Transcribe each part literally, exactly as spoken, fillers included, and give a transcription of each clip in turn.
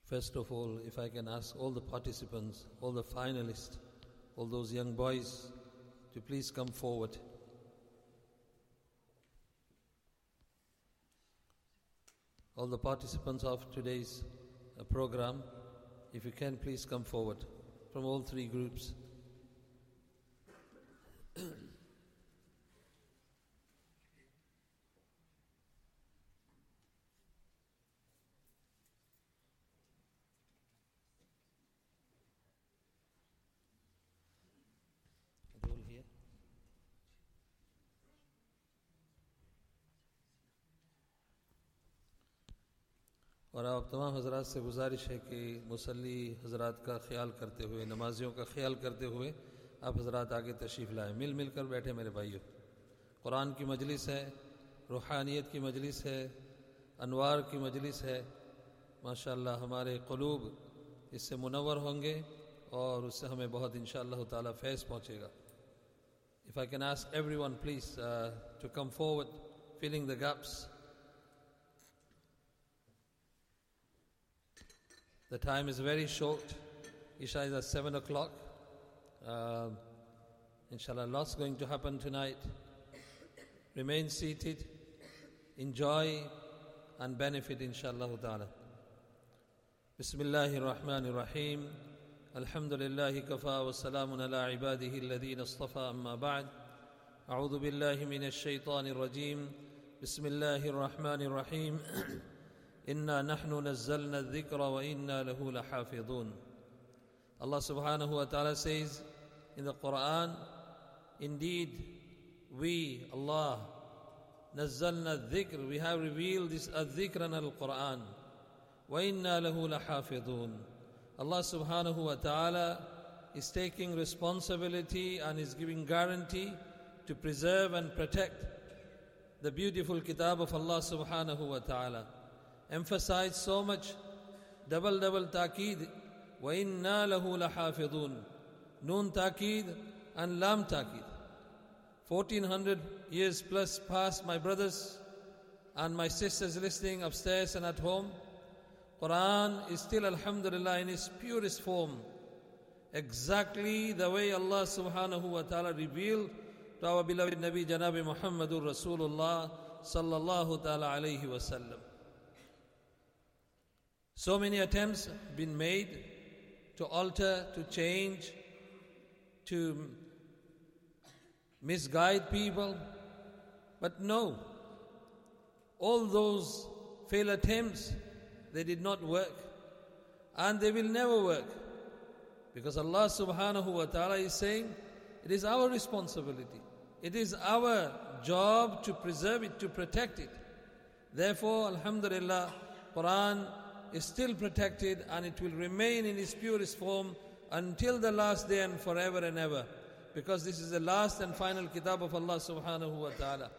First of all, if I can ask all the participants, all the finalists, all those young boys to please come forward. All the participants of today's uh, program, if you can please come forward from all three groups. और आप तमाम हजरात से गुजारिश है कि मुसल्ली हजरात का ख्याल करते हुए, नमाजियों का ख्याल करते हुए आप हजरात आगे तशरीफ़ लाएँ। मिल मिल कर बैठे मेरे भाइयों। कुरान की मजलिस है, रूहानियत की मजलिस है, अनवार की मजलिस है। माशाअल्लाह हमारे क़ुलूब इससे मुनव्वर होंगे और उससे हमें बहुत इंशाअल्लाह ताला फैज़ पहुँचेगा। If I can ask everyone please uh, to come forward, filling the gaps. The time is very short. Isha is at seven o'clock. Uh, inshallah, lots going to happen tonight. Remain seated, enjoy and benefit inshallah ta'ala. Bismillahir Rahmanir Rahim. Alhamdulillahi kafa wa salamun ala ibadihi alladhina istafa amma ba'd. A'udhu billahi minash shaitanir rajim. Bismillahir Rahmanir Rahim. Inna nahnu nazzalna adh-dhikra wa inna lahu lahafidhun. Allah subhanahu wa ta'ala says in the Quran, indeed we, Allah, nazzalna adh-dhikr, we have revealed this adh-dhikr in al-Quran, wa inna lahu lahafidhun. Allah subhanahu wa ta'ala is taking responsibility and is giving guarantee to preserve and protect the beautiful kitab of Allah subhanahu wa ta'ala. Emphasize so much, double double taqeed, wa inna lahu lahafidhun. Noon taqeed and lam taqeed. fourteen hundred years plus past, my brothers and my sisters listening upstairs and at home, Quran is still alhamdulillah in its purest form, exactly the way Allah subhanahu wa ta'ala revealed to our beloved Nabi Janabi Muhammadur Rasulullah sallallahu ta'ala alayhi wa sallam. So many attempts have been made to alter, to change, to misguide people. But no, all those failed attempts, they did not work. And they will never work. Because Allah subhanahu wa ta'ala is saying, it is our responsibility. It is our job to preserve it, to protect it. Therefore, alhamdulillah, Quran is still protected and it will remain in its purest form until the last day and forever and ever, because this is the last and final kitab of Allah subhanahu wa ta'ala.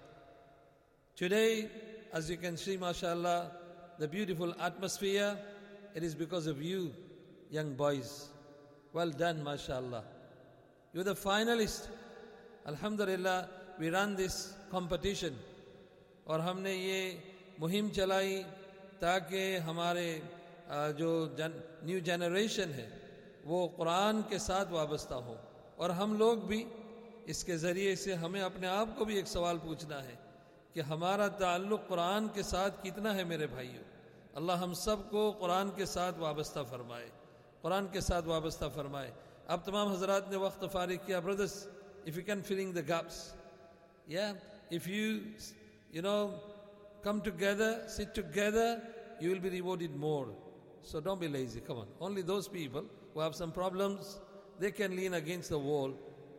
Today, as you can see, mashallah, the beautiful atmosphere, it is because of you, young boys. Well done, mashallah. You're the finalist. Alhamdulillah, we ran this competition और हमने ये मुहिम चलाई ताकि हमारे जो जन, new generation है वो कुरान के साथ वाबस्ता हो। और हम लोग भी इसके ज़रिए से हमें अपने आप को भी एक सवाल पूछना है कि हमारा ताल्लुक़ कुरान के साथ कितना है मेरे भाइयों। अल्लाह हम सब को कुरान के साथ वाबस्ता फरमाए, कुरान के साथ वाबस्ता फरमाए। अब तमाम हज़रात ने वक्त फारिग किया। Brothers, if you can filling the gaps, yeah, if you you know come together, sit together, you will be rewarded more. So don't be lazy. Come on. Only those people who have some problems, they can lean against the wall.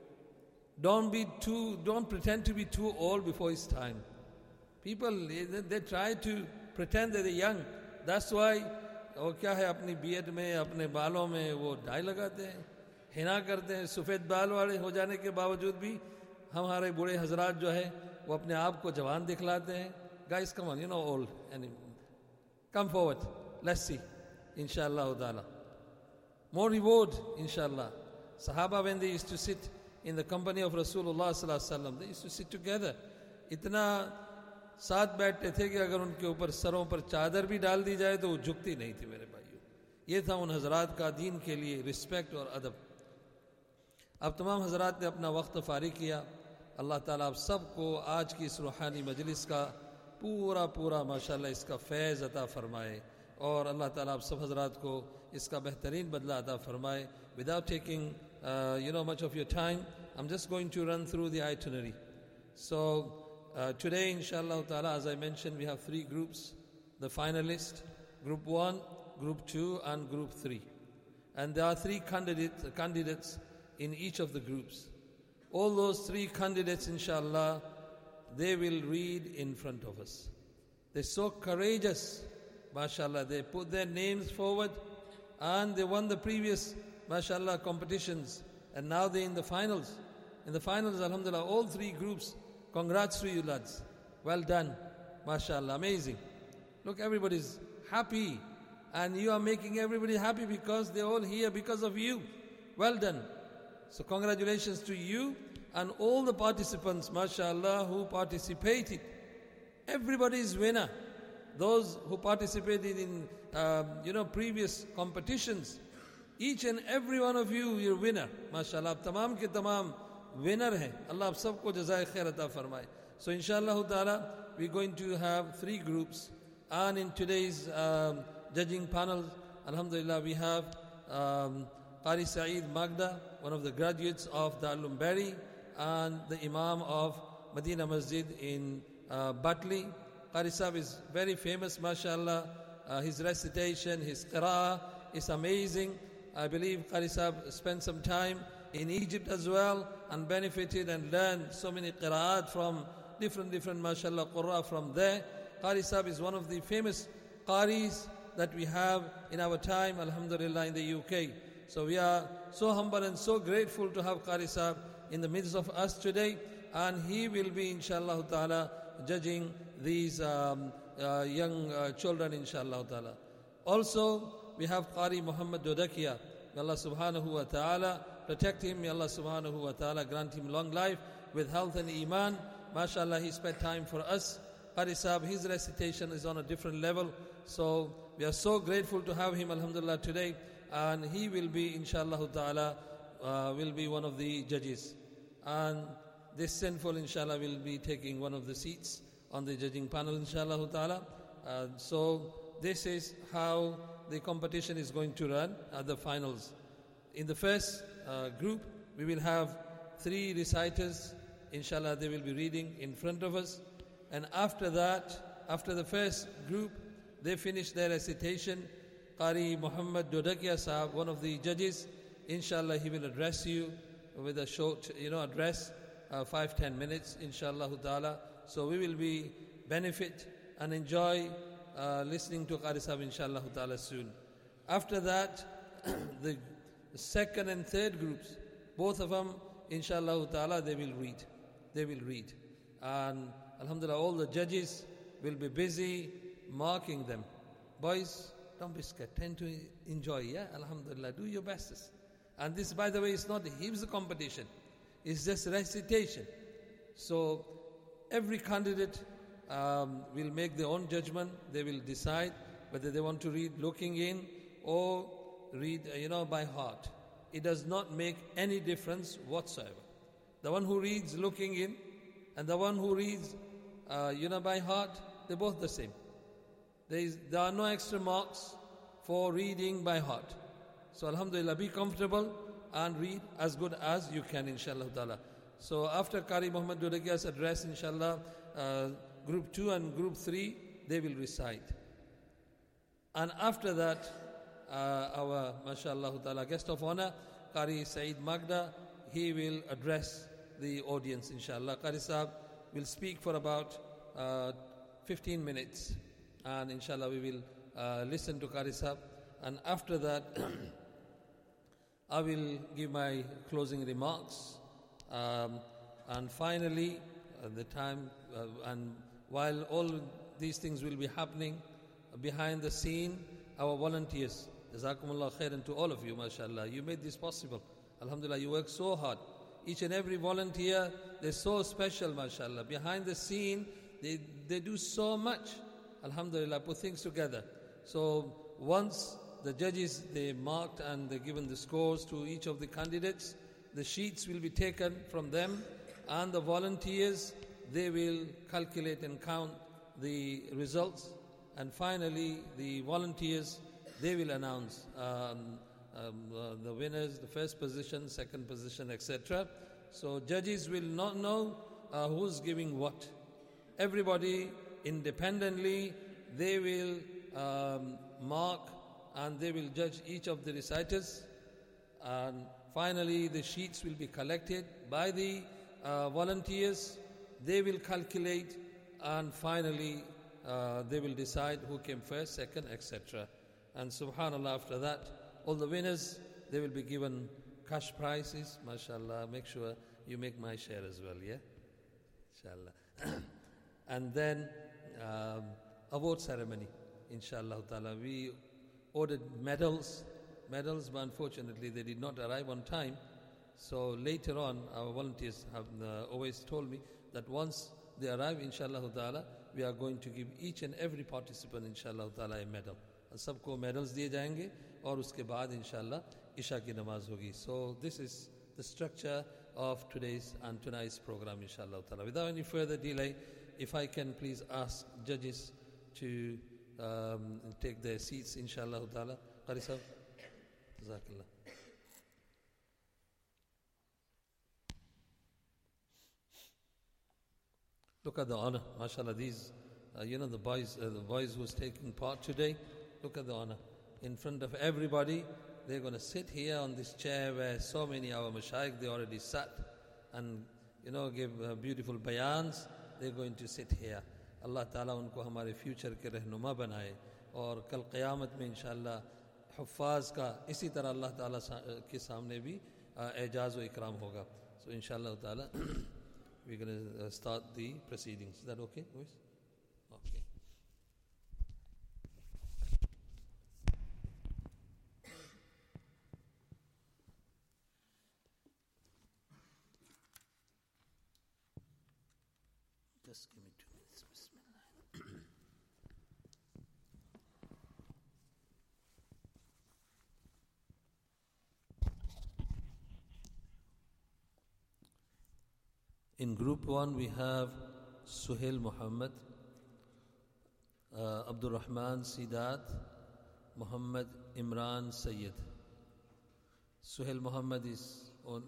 Don't be too, don't pretend to be too old before it's time. People, they, they try to pretend that they're young. That's why, वो क्या है अपनी BEd में, अपने बालों में वो die लगाते हैं, हिना करते हैं, सफ़ेद बाल वाले हो जाने के बावजूद भी हमारे बूढ़े हजरात जो है वो अपने आप को जवान दिखलाते हैं। Guys, come on, you know old. And come forward. Let's see. Inshallah ta'ala. More reward, inshallah. Sahaba, when they used to sit in the company of Rasulullah sallallahu alaihi wasallam, they used to sit together. इतना साथ बैठते थे कि अगर उनके ऊपर सरों पर चादर भी डाल दी जाए तो वो झुकती नहीं थी मेरे भाइयों। ये था उन हजरात का दीन के लिए रिस्पेक्ट और अदब। अब तमाम हजरात ने अपना वक्त फारिग किया। अल्लाह ताला आप सबको आज की इस रूहानी मजलिस का पूरा पूरा माशाल्लाह इसका फैज़ अता फ़रमाए और अल्लाह ताला आप सब हजरात को इसका बेहतरीन बदला अता फ़रमाए। Without taking uh, you know much of your time, I'm just going to run through the itinerary. So uh, today inshallah ta'ala, as I mentioned, we have three groups: the finalists, group one, group two and group three. And there are three candidates, candidates in each of the groups. All those three candidates, inshallah, they will read in front of us. They're so courageous, mashallah. They put their names forward and they won the previous, mashallah, competitions. And now they're in the finals. In the finals, alhamdulillah, all three groups, congrats to you lads. Well done, mashallah, amazing. Look, everybody's happy. And you are making everybody happy because they're all here because of you. Well done. So congratulations to you and all the participants, mashallah, who participated. Everybody is winner. Those who participated in, um, you know, previous competitions, each and every one of you, you're winner. Mashallah, tamam ke tamam winner hai. Allah ab sabko jazai khair ata farmaye. So inshallah ta'ala, we're going to have three groups. And in today's um, judging panel, alhamdulillah, we have um, Qari Saeed Magda, one of the graduates of Darul Uloom Bury, and the Imam of Medina Masjid in uh, Batley. Qari Sahib is very famous, mashallah. Uh, his recitation, his qira'ah is amazing. I believe Qari Sahib spent some time in Egypt as well and benefited and learned so many qira'at from different, different, mashallah, qurra from there. Qari Sahib is one of the famous qaris that we have in our time, alhamdulillah, in the U K. So we are so humble and so grateful to have Qari Sahib in the midst of us today, and he will be, inshallah ta'ala, judging these um, uh, young uh, children, inshallah ta'ala. Also, we have Qari Muhammad Dodakia. May Allah subhanahu wa ta'ala protect him. May Allah subhanahu wa ta'ala grant him long life with health and iman. MashaAllah, he spent time for us. Qari Sahib, his recitation is on a different level. So we are so grateful to have him, alhamdulillah, today. And he will be, inshallah ta'ala, uh, will be one of the judges. And this sinful, inshallah, will be taking one of the seats on the judging panel, inshallah ta'ala. Uh, so this is how the competition is going to run at the finals. In the first uh, group, we will have three reciters. Inshallah, they will be reading in front of us. And after that, after the first group, they finish their recitation. Qari Muhammad Dodakia Sahab, one of the judges, inshallah, he will address you with a short, you know, address, uh, five, ten minutes, inshallah ta'ala. So we will be benefit and enjoy uh, listening to Qari Sahab, inshallah ta'ala, soon. After that, the second and third groups, both of them, inshallah ta'ala, they will read. They will read. And alhamdulillah, all the judges will be busy marking them. Boys, don't be scared. Tend to enjoy, yeah? Alhamdulillah, do your bestest. And this, by the way, is not a hifz competition. It's just recitation. So every candidate um, will make their own judgment. They will decide whether they want to read looking in or read, you know, by heart. It does not make any difference whatsoever. The one who reads looking in and the one who reads, uh, you know, by heart, they're both the same. There, is, there are no extra marks for reading by heart. So alhamdulillah, be comfortable and read as good as you can, inshallah ta'ala. So after Qari Muhammad Dodakia's address, inshallah, uh, group two and group three, they will recite. And after that, uh, our, mashallah ta'ala, guest of honor, Qari Saeed Magda, he will address the audience, inshallah. Qari Sahib will speak for about uh, fifteen minutes. And inshallah, we will uh, listen to Qari Sahib. And after that, I will give my closing remarks. Um, and finally, uh, the time, uh, and while all these things will be happening, uh, behind the scene, our volunteers, Jazakumullah khairan to all of you, mashallah. You made this possible. Alhamdulillah, you work so hard. Each and every volunteer, they're so special, mashallah. Behind the scene, they, they do so much. Alhamdulillah, put things together. So once the judges, they marked and they given the scores to each of the candidates. The sheets will be taken from them, and the volunteers, they will calculate and count the results. And finally, the volunteers, they will announce um, um, uh, the winners, the first position, second position, et cetera. So judges will not know uh, who's giving what. Everybody independently, they will um, mark and they will judge each of the reciters. And finally, the sheets will be collected by the uh, volunteers. They will calculate, and finally, uh, they will decide who came first, second, et cetera. And subhanallah, after that, all the winners, they will be given cash prizes. MashaAllah, make sure you make my share as well, yeah? Inshallah. And then um, award ceremony, inshallah ta'ala. We ordered medals, medals, but unfortunately they did not arrive on time. So later on, our volunteers have uh, always told me that once they arrive, inshallah ta'ala, we are going to give each and every participant, inshallah ta'ala, a medal. And सबको medals दिए जाएंगे और उसके बाद inshallah इशा की नमाज होगी. So this is the structure of today's and tonight's program, inshallah ta'ala. Without any further delay, if I can please ask judges to um, take their seats, inshallah ta'ala. Qari sahab, jazakallah. Look at the honor, mashallah. These, uh, you know, the boys, uh, the boys who's taking part today. Look at the honor. In front of everybody, they're going to sit here on this chair where so many our mashayikh, they already sat and, you know, give uh, beautiful bayans. They're going to sit here. Allah Ta'ala उनको हमारे future के रहनुमा बनाए और कल क़यामत में इंशाअल्लाह हुफ़्फ़ाज़ का इसी तरह अल्लाह ताला के सामने भी एजाज़ व इकराम होगा. So inshallah ta'ala we're going to start the proceedings. Is that okay, boys? Okay. Just give me two minutes. Bismillah. In group one, we have Suhail Muhammad, uh, Abdul Rahman Sidat, Muhammad Imran Sayyid. Suhail Muhammad is on,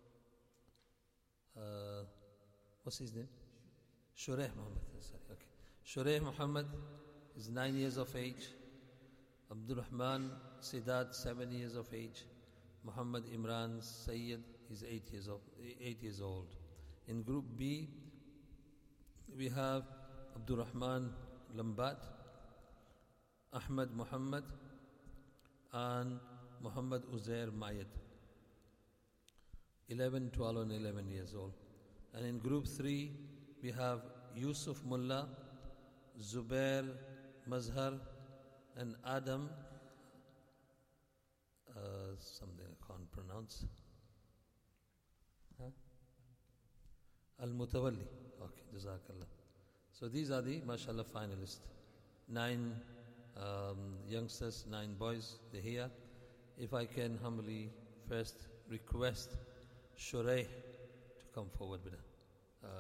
uh, what's his name? Shureh Muhammad. Sorry, okay. Shureh Muhammad is nine years of age. Abdul Rahman Sidat, seven years of age. Muhammad Imran Sayyid is eight years of eight years old. In group B, we have Abdul Rahman Lambat, Ahmed Muhammad, and Muhammad Uzair Mayed, eleven, twelve, and eleven years old. And in group three, we have Yusuf Mullah, Zubair Mazhar, and Adam, uh, something I can't pronounce. Huh? Al-Mutawalli. Okay, Jazakallah. So these are the, mashallah, finalists. Nine um, youngsters, nine boys, they're here. If I can humbly first request Shureh to come forward with it. Uh,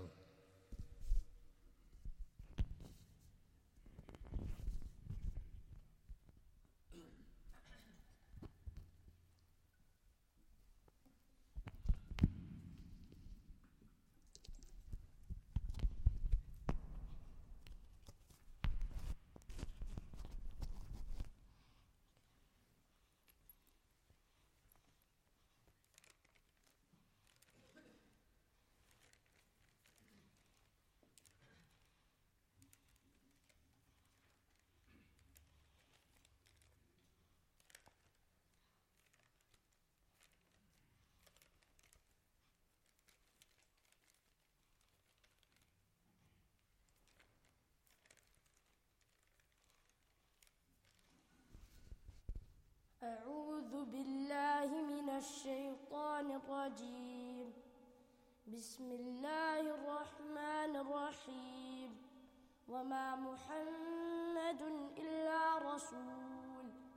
أعوذ بالله من الشيطان الرجيم بسم الله الرحمن الرحيم وما محمد إلا رسول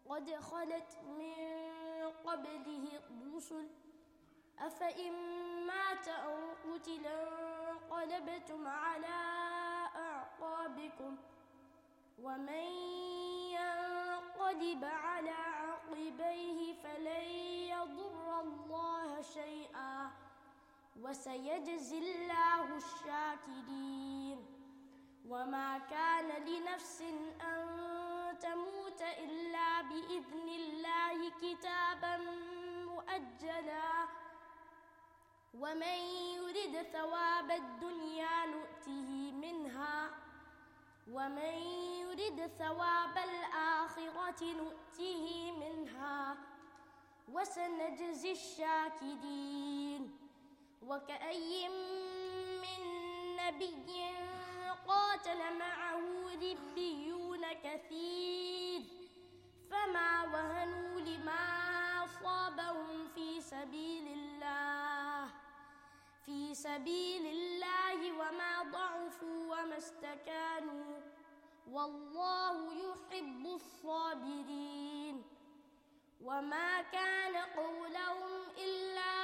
قد خلت من قبله الرسل أفإن مات أو قتل انقلبتم على أعقابكم ومن ينقلب على عقبيه فلن يضر الله شيئا وسيجزي الله الشاكرين وما كان لنفس أن تموت إلا بإذن الله كتابا مؤجلا ومن يرد ثواب الدنيا نؤته منها ومن يرد ثواب الآخرة نؤته منها وسنجزي الشاكرين وكأي من نبي قاتل معه ربيون كثير فما وهنوا لما أصابهم في سبيل الله في سبيل الله وما ضعفوا وما استكانوا والله يحب الصابرين وما كان قولهم إلا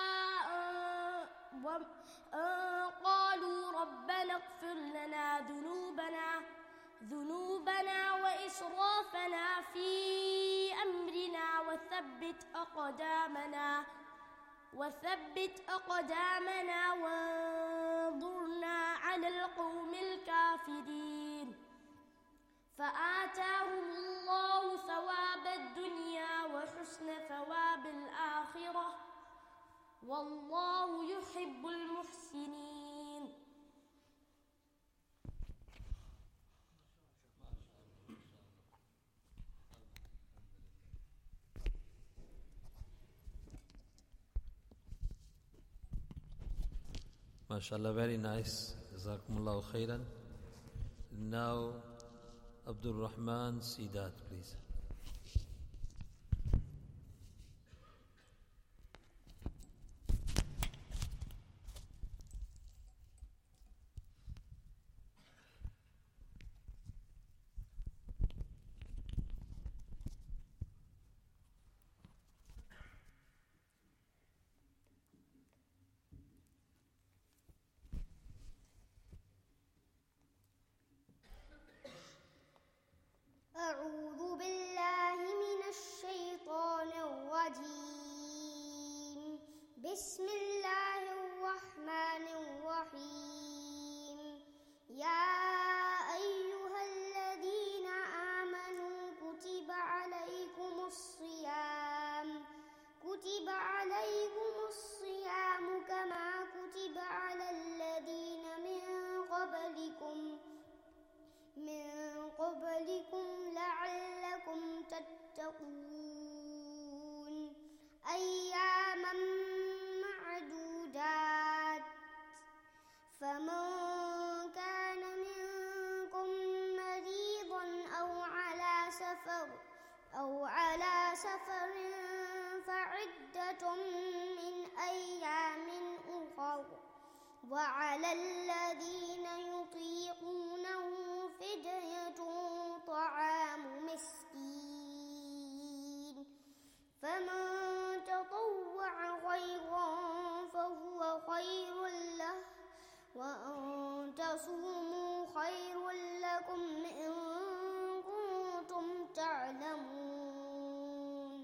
أن قالوا ربنا اغفر لنا ذنوبنا ذنوبنا وإسرافنا في أمرنا وثبت أقدامنا وثبت أقدامنا وانظرنا على القوم الكافرين فآتاهم الله ثواب الدنيا وحسن ثواب الآخرة والله يحب المحسنين MashaAllah, very nice. Jazakumullahu khairan. Now, Abdul Rahman Sidat, please. أعوذ بالله من الشيطان الرجيم بسم الله الرحمن الرحيم يا أيها الذين آمنوا كتب عليكم الصيام كتب عليكم الصيام كما كتب على الذين من قبلكم من قبلكم لعلكم تتقون أياما معدودات فمن كان منكم مريضا أو على سفر أو على سفر فعدة من أيام أخر وعلى الذين يطيقونه فدية طعام مسكين فمن تطوع خيرا فهو خير له وأن تصوموا خير لكم إن كنتم تعلمون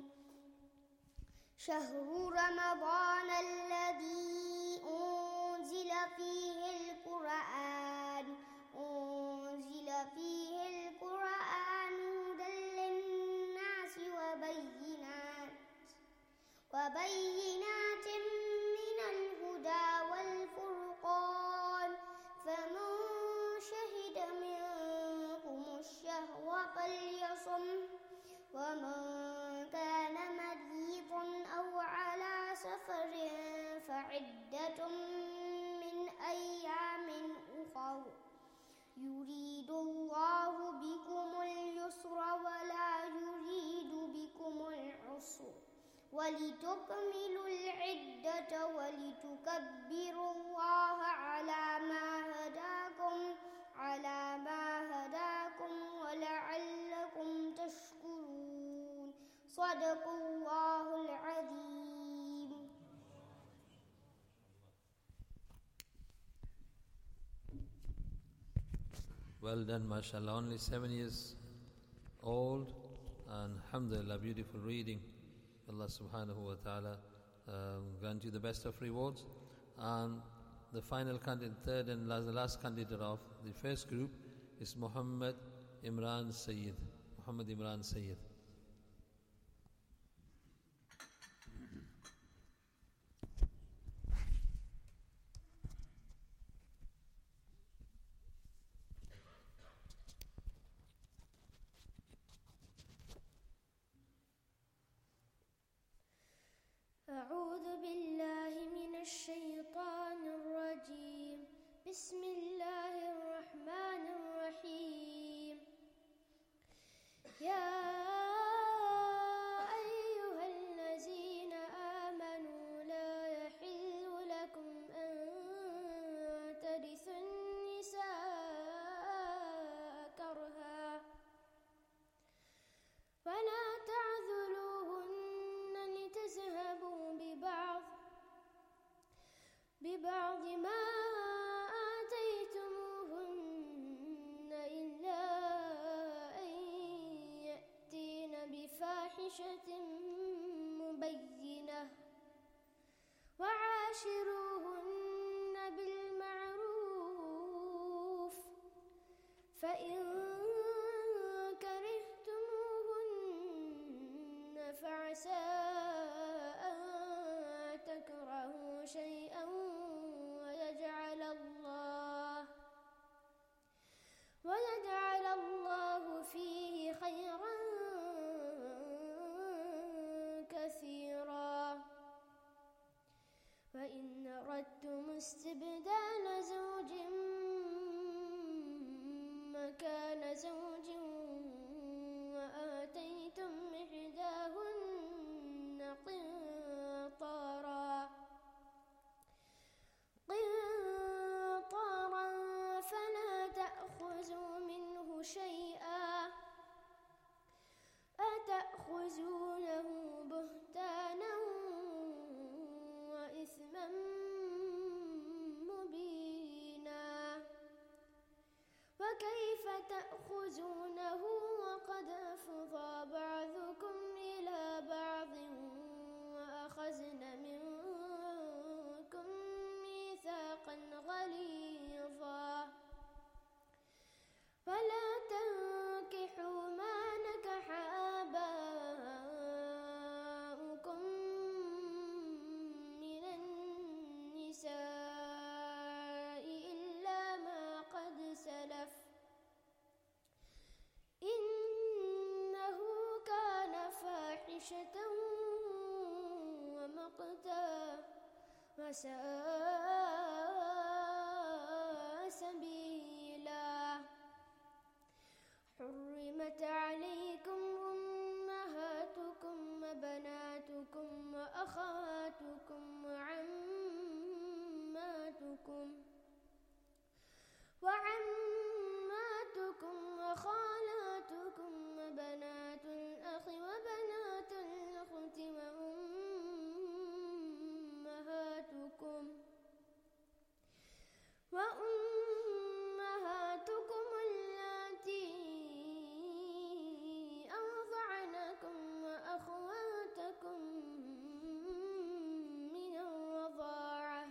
شهر رمضان الذي أنزل فيه القرآن أنزل فيه القرآن هدى للناس وبينات وبينات من الهدى والفرقان فمن شهد منكم الشهر فليصم ومن كان مريضا أو على سفر فعدة من أيام أخر يريد الله بكم اليسر ولا يريد بكم العسر ولتكملوا العدة ولتكبروا الله على ما هداكم على ما هداكم ولعلكم تشكرون صدق الله العظيم. Well done, mashallah. Only seven years old, and alhamdulillah, beautiful reading. Allah subhanahu wa ta'ala um, grant you the best of rewards. And the final candidate, third and last, the last candidate of the first group is Muhammad Imran Sayyid. Muhammad Imran Sayyid. أعوذ بالله من الشيطان الرجيم. بسم الله الرحمن الرحيم. يا أيها الذين آمنوا لا يحل لكم أن ترثوا النساء كرها ولا تعذلوهن لتذهبوا ببعض ببعض ما آتيتموهن إلا أن يأتين بفاحشة مبينة وعاشروهن بالمعروف فإن كرهتموهن فعسى أن تكرهوا شيئا ويجعل الله ويجعل الله فيه خيرا كثيرا. وإن أردتم استبدال زوج مكان زوج وآتيتم إحداهن قنطارا قنطارا فلا تأخذوا منه شيئا أتأخذونه بهتانا وإثما مبينا. وكيف تأخذونه وقد أفضى بعضكم إلى بعض وأخذن منكم ميثاقا غليظا. ولا تنكحوا ما نكح آباؤكم من النساء إلا ما قد سلف إنه كان فاحشة ومقتا وساء سبيلا. حرمت عليكم أمهاتكم وبناتكم وأخواتكم وعماتكم وعماتكم وخالاتكم وبنات الأخ وبنات الأخت وأمهاتكم وأمهاتكم اللاتي أرضعنكم وأخواتكم من الرضاعة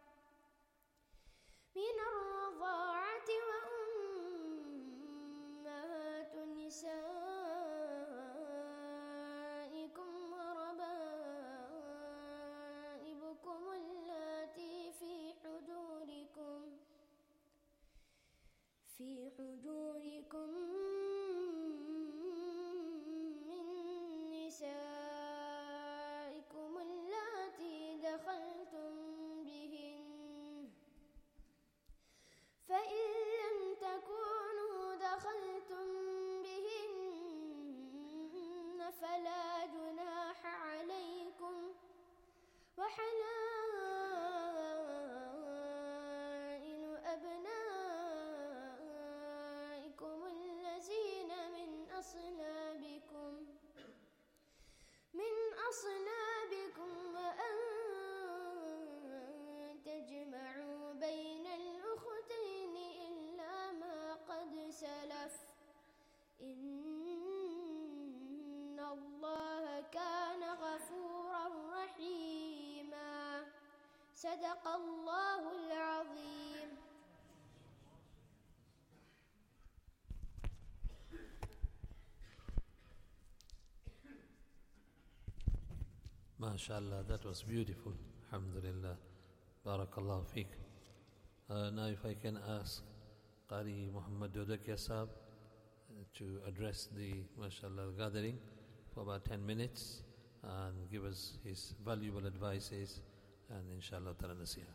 من الرضاعة وأمهات نسائكم وربائبكم اللاتي في حجوركم في حجوركم من نسائكم اللاتي دخلتم بهن فإن لم تكونوا دخلتم بهن فلا جناح عليكم وحلائل أبنائكم الذين من أصلابكم صدق الله العظيم. MashaAllah, that was beautiful. Alhamdulillah. Barakallahu feek. Uh, now if I can ask Qari Muhammad Dodakia Sahab to address the MashaAllah gathering for about ten minutes and give us his valuable advices and inshallah ta'ala nasihah.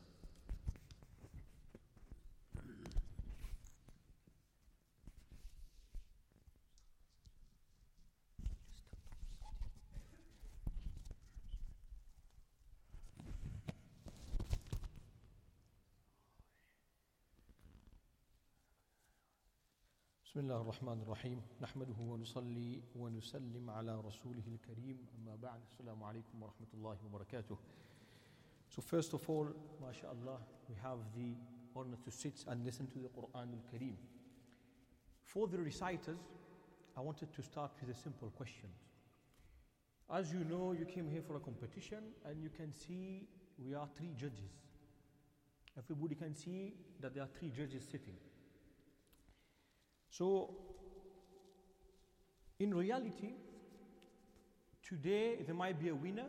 بسم الله الرحمن الرحيم نحمده ونصلي ونسلم على رسوله الكريم أما بعد السلام عليكم ورحمة الله وبركاته. So first of all, mashallah, we have the honor to sit and listen to the Quran al-Kareem. For the reciters, I wanted to start with a simple question. As you know, you came here for a competition and you can see we are three judges. Everybody can see that there are three judges sitting. So, in reality, today there might be a winner,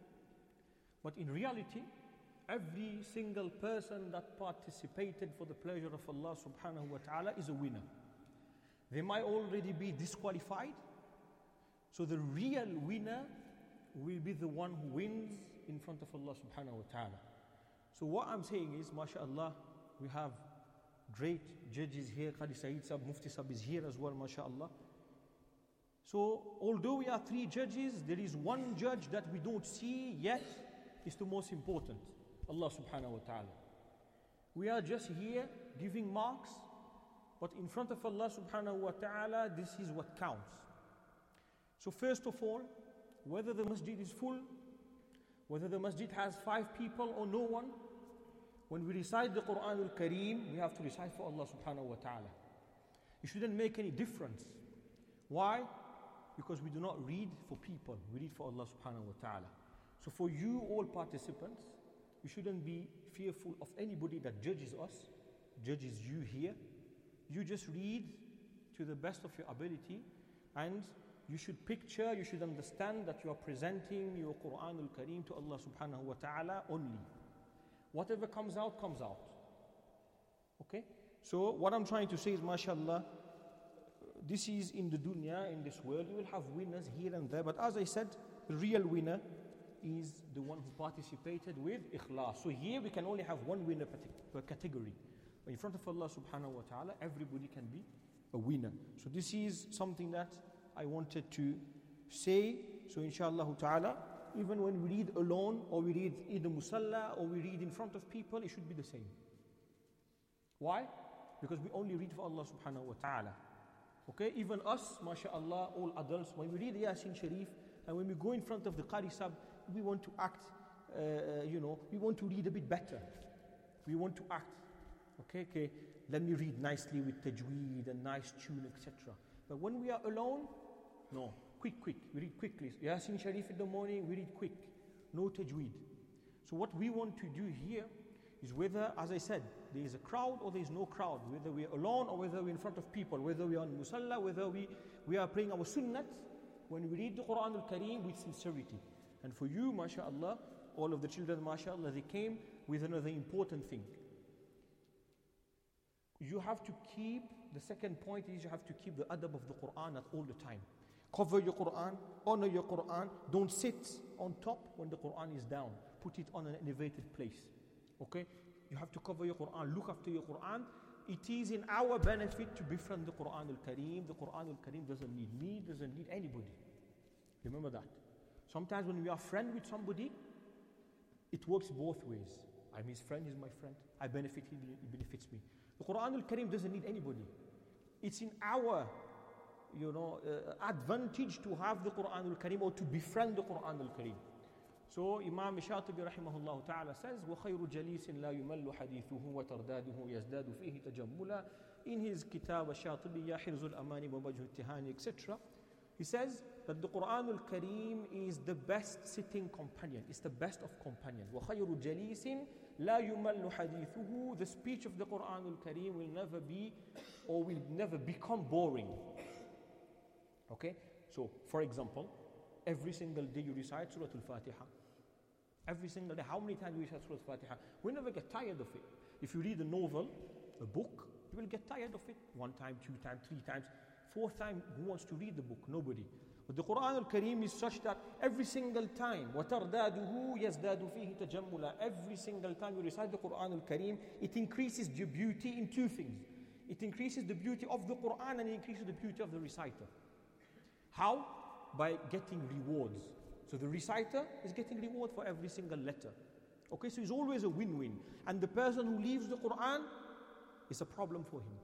but in reality, every single person that participated for the pleasure of Allah subhanahu wa ta'ala is a winner. They might already be disqualified, so the real winner will be the one who wins in front of Allah subhanahu wa ta'ala. So what I'm saying is, mashallah, we have great judges here. Qadi Saeed Sahab, Mufti Sahab is here as well, mashallah. So, although we are three judges, there is one judge that we don't see yet, is the most important, Allah subhanahu wa ta'ala. We are just here giving marks, but in front of Allah subhanahu wa ta'ala, this is what counts. So first of all, whether the masjid is full, whether the masjid has five people or no one, when we recite the Quran al-Kareem, we have to recite for Allah subhanahu wa ta'ala. It shouldn't make any difference. Why? Because we do not read for people, we read for Allah subhanahu wa ta'ala. So for you all participants, you shouldn't be fearful of anybody that judges us, judges you here. You just read to the best of your ability, and you should picture, you should understand that you are presenting your Quran al-Kareem to Allah subhanahu wa ta'ala only. Whatever comes out, comes out. Okay? So what I'm trying to say is, mashallah, this is in the dunya, in this world, you will have winners here and there, but as I said, the real winner is the one who participated with ikhlas. So here we can only have one winner per category. But in front of Allah subhanahu wa ta'ala, everybody can be a winner. So this is something that I wanted to say. So inshallah ta'ala, even when we read alone, or we read either musalla, or we read in front of people, it should be the same. Why? Because we only read for Allah subhanahu wa ta'ala. Okay, even us, mashallah, all adults, when we read Yasin Sharif, and when we go in front of the Qari Sahib, we want to act, uh, you know, we want to read a bit better. We want to act. Okay, okay, let me read nicely with tajweed and nice tune, et cetera. But when we are alone, no. Quick, quick, we read quickly. Yasin Sharif in the morning, we read quick. No tajweed. So what we want to do here is whether, as I said, there is a crowd or there is no crowd, whether we are alone or whether we're in front of people, whether we are on musalla, whether we, we are praying our sunnat, when we read the Quran al-Kareem with sincerity. And for you, mashallah, all of the children, mashallah, they came with another important thing. You have to keep, the second point is you have to keep the adab of the Quran at all the time. Cover your Quran, honor your Quran. Don't sit on top when the Quran is down. Put it on an elevated place. Okay? You have to cover your Quran, look after your Quran. It is in our benefit to befriend the Quran al-Kareem. The Quran al-Kareem doesn't need me, doesn't need anybody. Remember that. Sometimes when we are friends with somebody, it works both ways. I'm his friend, he's my friend. I benefit him, he benefits me. The Quran al-Kareem doesn't need anybody. It's in our you know, uh, advantage to have the Quran al-Kareem or to befriend the Quran al-Kareem. So Imam Shatibi rahimahullah ta'ala says, وَخَيْرُ جَلِيسٍ لَا يُمَلُّ حَدِيثُهُ وَتَرْدَادُهُ يَزْدَادُ فِيهِ تَجَمُّلًا. In his kitab al-Shatibi, حِرْزُ الْأَمَانِ وَبَجْهُ التِّهَانِ, et cetera. He says that the Quran al-Kareem is the best sitting companion. It's the best of companion. وَخَيْرُ جَلِيسٍ لا يمل حديثه. The speech of the Quran al-Kareem will never be or will never become boring. Okay? So, for example, every single day you recite Surah Al-Fatiha. Every single day. How many times do you recite Surah Al-Fatiha? We never get tired of it. If you read a novel, a book, you will get tired of it. One time, two times, three times, fourth time, who wants to read the book? Nobody. But the Quran al-Kareem is such that every single time, وَتَرْدَادُهُ يَزْدَادُ فِيهِ تَجَمُّلًا, every single time you recite the Quran al-Kareem, it increases the beauty in two things. It increases the beauty of the Quran and it increases the beauty of the reciter. How? By getting rewards. So the reciter is getting reward for every single letter. Okay, so it's always a win-win. And the person who leaves the Quran, it's a problem for him.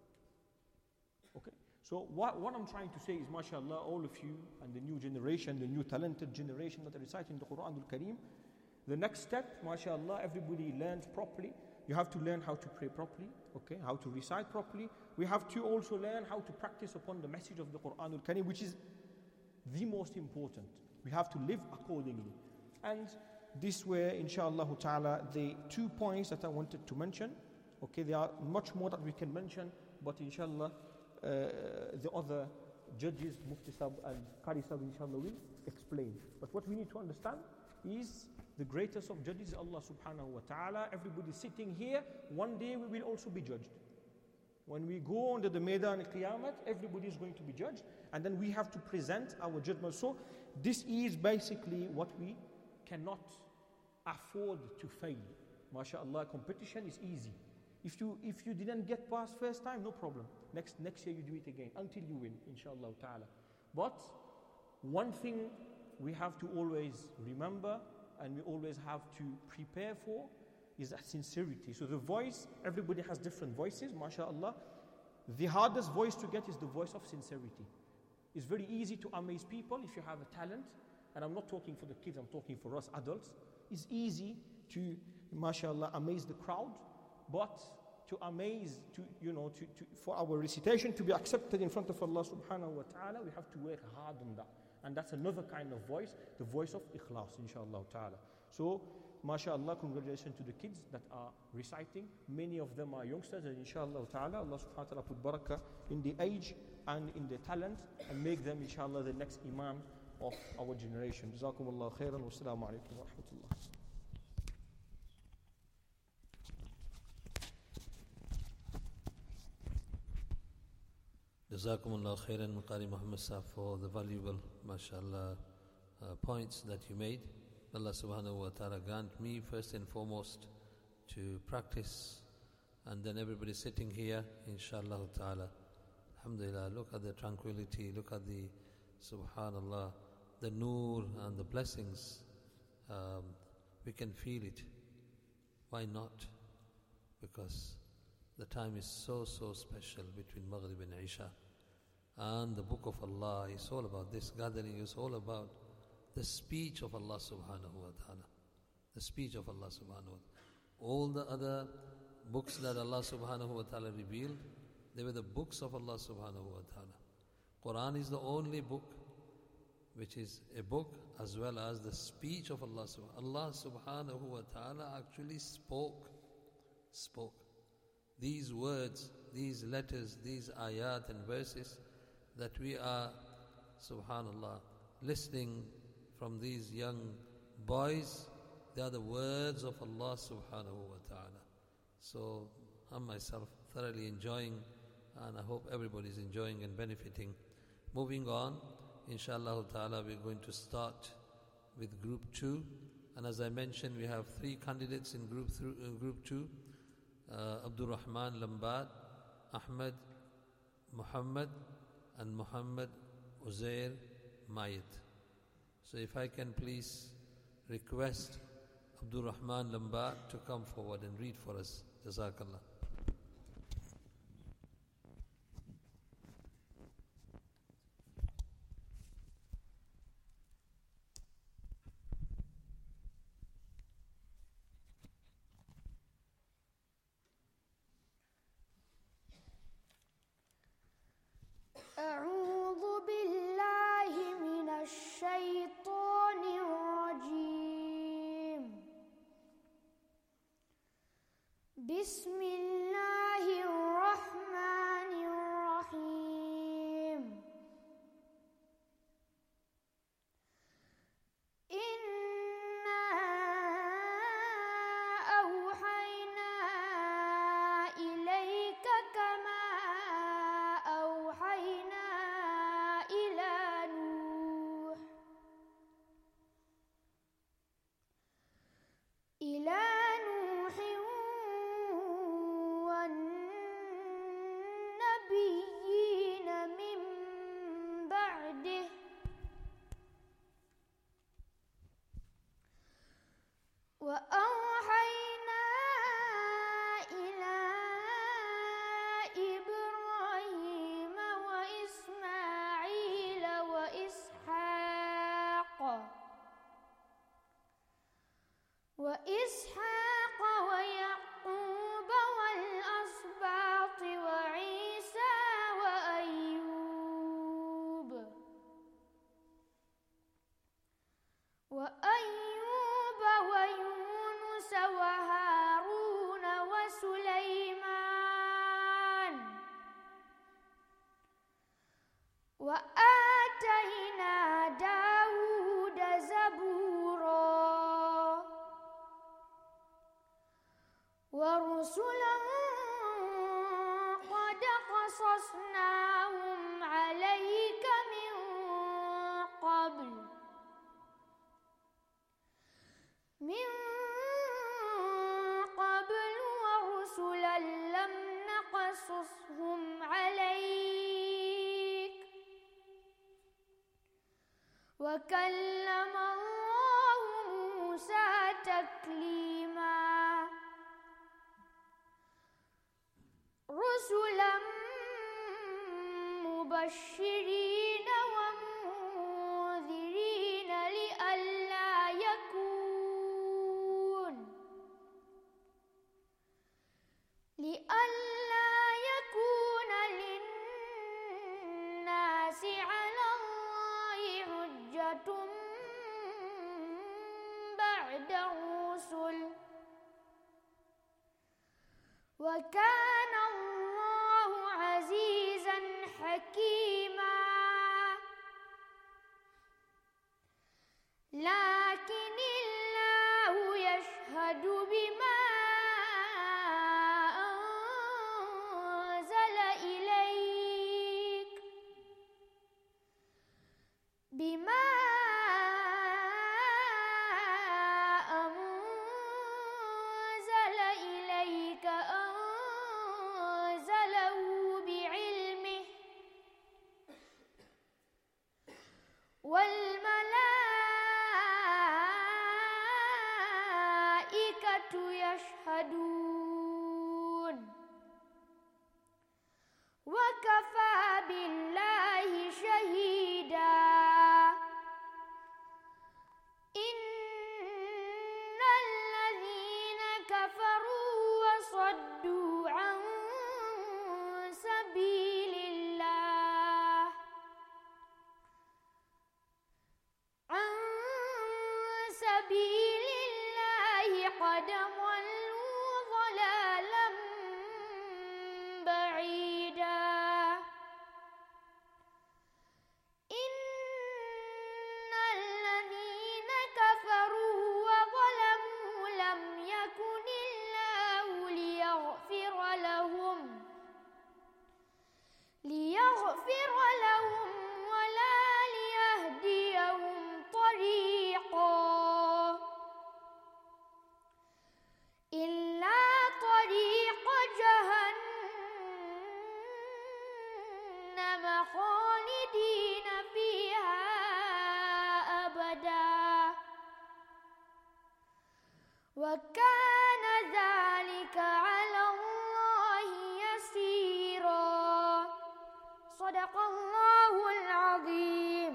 Okay, so what, what I'm trying to say is, mashallah, all of you and the new generation, the new talented generation that are reciting the Quran al-Kareem, the next step, mashallah, everybody learns properly. You have to learn how to pray properly, okay, how to recite properly. We have to also learn how to practice upon the message of the Quran al-Kareem, which is the most important. We have to live accordingly. And these were, inshallah ta'ala, the two points that I wanted to mention. Okay, there are much more that we can mention, but inshallah, uh, the other judges, Mufti Sab and Qari Sab, inshallah, will explain. But what we need to understand is the greatest of judges is Allah subhanahu wa ta'ala. Everybody sitting here, one day we will also be judged. When we go under the Maidan al-Qiyamah, everybody is going to be judged, and then we have to present our judgment. So this is basically what we cannot afford to fail. MashaAllah, competition is easy. If you if you didn't get past first time, no problem. Next next year you do it again until you win, inshallah ta'ala. But one thing we have to always remember and we always have to prepare for is that sincerity. So the voice, everybody has different voices, mashallah. The hardest voice to get is the voice of sincerity. It's very easy to amaze people if you have a talent. And I'm not talking for the kids, I'm talking for us adults. It's easy to, mashallah, amaze the crowd. But to amaze, to you know, to, to, for our recitation to be accepted in front of Allah subhanahu wa ta'ala, we have to work hard on that. And that's another kind of voice, the voice of ikhlas, inshallah ta'ala. So, mashallah, congratulations to the kids that are reciting. Many of them are youngsters, and inshallah ta'ala, Allah subhanahu wa ta'ala put barakah in the age and in the talent, and make them, inshallah, the next imam of our generation. Jazakumullah khairan wa assalamu alaikum wa rahmatullah. Jazakumullah khairan, Qari Muhammad Saf, for the valuable, mashallah, uh, points that you made. Allah subhanahu wa ta'ala grant me first and foremost to practice, and then everybody sitting here, inshallah ta'ala. Alhamdulillah, look at the tranquility, look at the, subhanallah, the noor and the blessings. Um, we can feel it. Why not? Because the time is so, so special between Maghrib and Isha. And the book of Allah is all about this. Gathering is all about the speech of Allah subhanahu wa ta'ala. The speech of Allah subhanahu wa ta'ala. All the other books that Allah subhanahu wa ta'ala revealed, they were the books of Allah subhanahu wa ta'ala. Quran is the only book which is a book as well as the speech of Allah subhanahu wa ta'ala. Allah subhanahu wa ta'ala actually spoke, spoke. These words, these letters, these ayat and verses that we are, subhanallah, listening from these young boys, they are the words of Allah subhanahu wa ta'ala. So I'm myself thoroughly enjoying, and I hope everybody is enjoying and benefiting. Moving on, inshallah ta'ala, we're going to start with group two. And as I mentioned, we have three candidates in group, th- uh, group two. Uh, Abdul Rahman Lambad, Ahmed Muhammad, and Muhammad Uzair Mayit. So if I can please request Abdul Rahman Lambad to come forward and read for us. Jazakallah. أعوذ بالله من الشيطان الرجيم وأوحينا إلى إبراهيم وإسماعيل وإسحاق وإسحاق ويعقوب والأسباط وعيسى وأيوب وأيوب ويونس وهارون وسليمان وآتينا داود زبورا ورسلا قد قصصناهم عليك من قبل من قبل ورسلا لم نقصصهم عليك وكلم الله موسى تكليما رسلا مبشرين ومنذرين لئلا يكون لئلا يكون للناس على الله حجة بعد الرسل وكان الله عزيزا حكيما لكن الله يشهد بما أنزل إليك بما أنزل إليك أنزله بعلمه والملائكة يشهدون وكفى بالله شهيدا إن الذين كفروا وصدوا عن سبيل الله عن سبيل الله قد ضلوا ضلالا بعيدا إن الذين كفروا وظلموا لم يكن الله ليغفر لهم ليغفر لهم ولا ليهديهم طريقا إلا طريق جهنم خالدين فيها أبدا وكان ذلك على الله يسيرا صدق الله العظيم.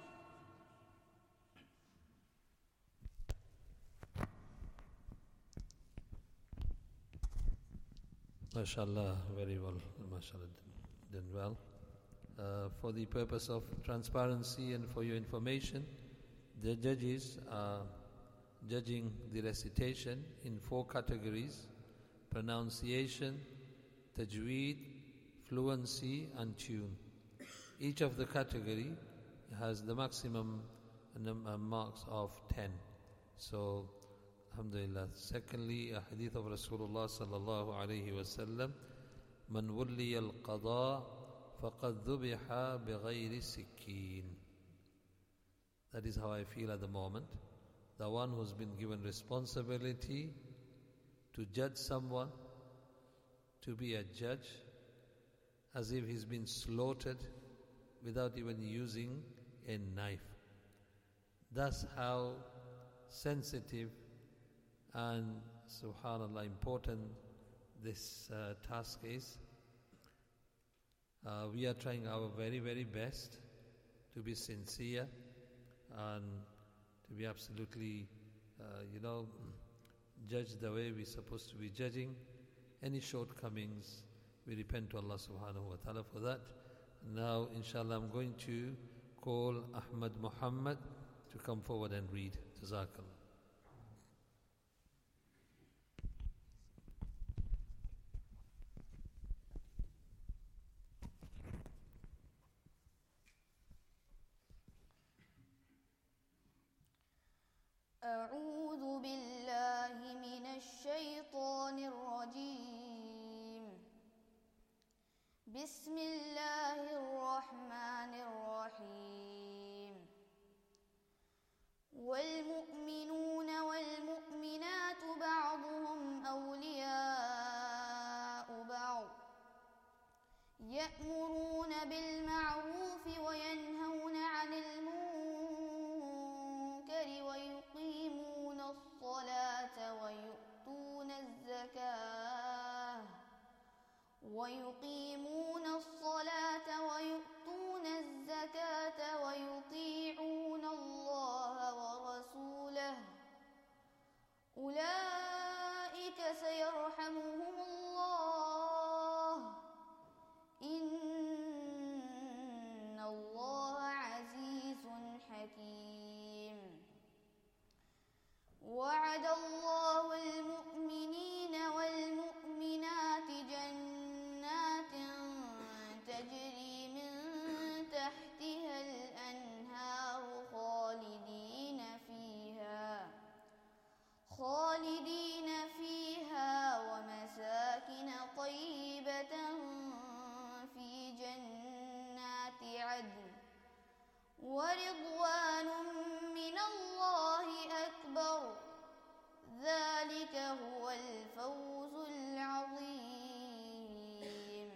MashaAllah, very well, MashaAllah, done well. Uh, for the purpose of transparency and for your information, the judges are judging the recitation in four categories: pronunciation, tajweed, fluency and tune. Each of the category has the maximum number marks of ten. So alhamdulillah. Secondly, a hadith of Rasulullah sallallahu alayhi wa sallam, man wulliya al-qada faqad dhubiha bighayri sikkin. That is how I feel at the moment. The one who's been given responsibility to judge someone, to be a judge, as if he's been slaughtered without even using a knife. That's how sensitive And subhanallah, important this uh, task is. Uh, we are trying our very, very best to be sincere and to be absolutely, uh, you know, judge the way we're supposed to be judging. Any shortcomings, we repent to Allah subhanahu wa ta'ala for that. Now, inshallah, I'm going to call Ahmad Muhammad to come forward and read. Jazakallah. أعوذ بالله من الشيطان الرجيم بسم الله الرحمن الرحيم والمؤمنون والمؤمنات بعضهم أولياء بعض يأمرون بالمعروف وينهون عن المنكر ويقيمون الصلاة ويؤتون الزكاة ويقيمون الصلاة ويؤتون الزكاة ويطيعون الله ورسوله أولئك سيرحمهم الله إن الله عزيز حكيم وعد الله المؤمنين والمؤمنات جنات تجري من تحتها الأنهار خالدين فيها خالدين فيها ومساكن طيبة في جنات عدن ورضوان من الله أكبر ذلك هو الفوز العظيم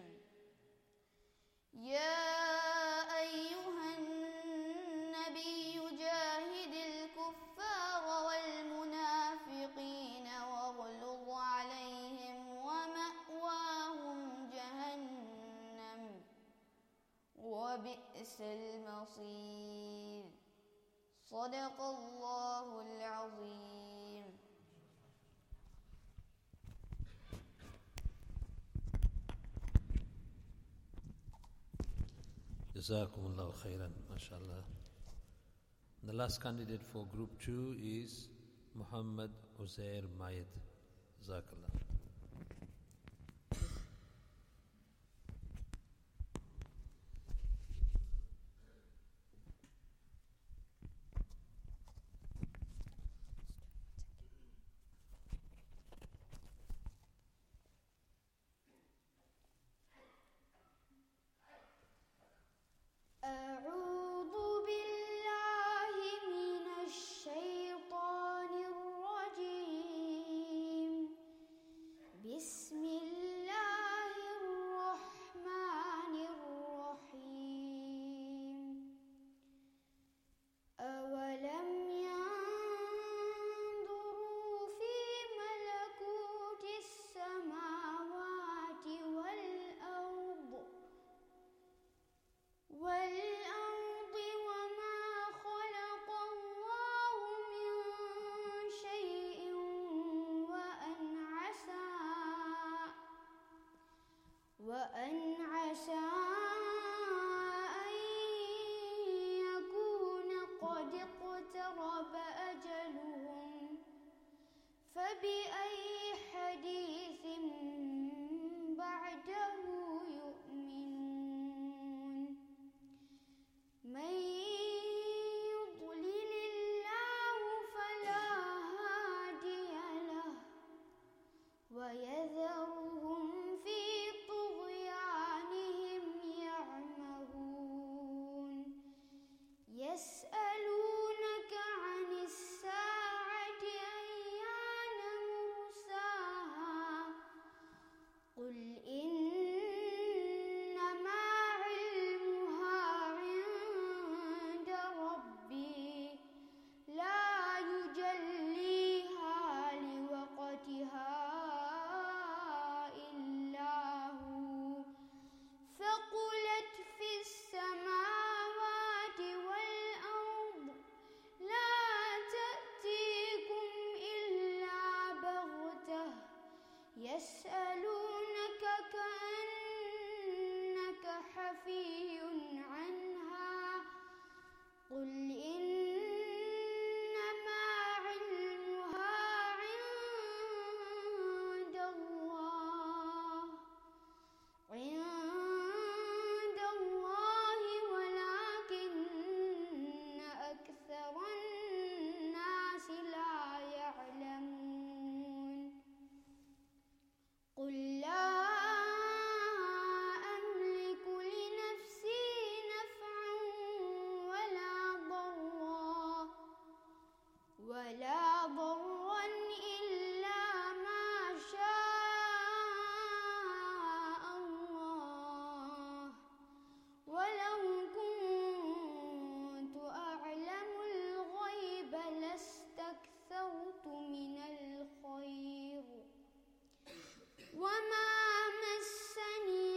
يا أيها النبي جاهد الكفار والمنافقين واغلظ عليهم ومأواهم جهنم وبئس المصير صدق الله العظيم Jazakumullahu khairan, mashallah. The last candidate for group two is Muhammad Uzair Mayed. Jazakallah. أعوذ بالله من الشيطان الرجيم بسم الله الرحمن الرحيم أولم ينظروا في ملكوت السماوات والأرض والأرض وما خلق الله من شيء وأن عسى وأن عسى أن يكون قد اقترب أجلهم فبأي حديث بعده يؤمنون من يضلل الله فلا هادي له ويذرهم في طغيانهم يعمهون يسألونك عن الساعة أيان برا إلا ما شاء الله ولو كنت أعلم الغيب لاستكثرت من الخير وما مسني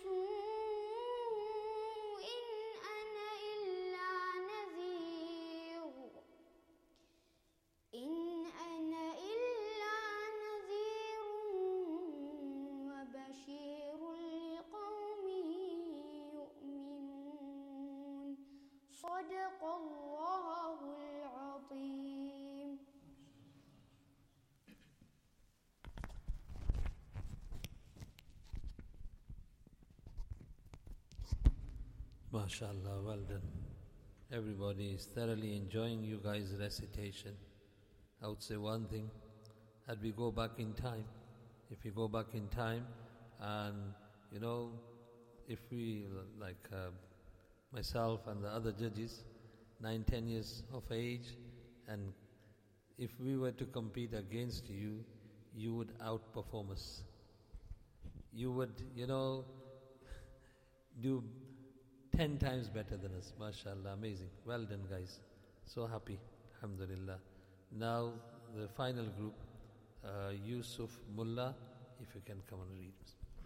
السوء إن أنا إلا نذير إن أنا إلا نذير وبشير لقوم يؤمنون صدق الله العظيم. MashaAllah, well done. Everybody is thoroughly enjoying you guys' recitation. I would say one thing, that we go back in time. If we go back in time and, you know, if we, like uh, myself and the other judges, nine, ten years of age, and if we were to compete against you, you would outperform us. You would, you know, do ten times better than us. MashaAllah, amazing. Well done, guys. So happy. Alhamdulillah. Now, the final group, uh, Yusuf Mullah, if you can come and read.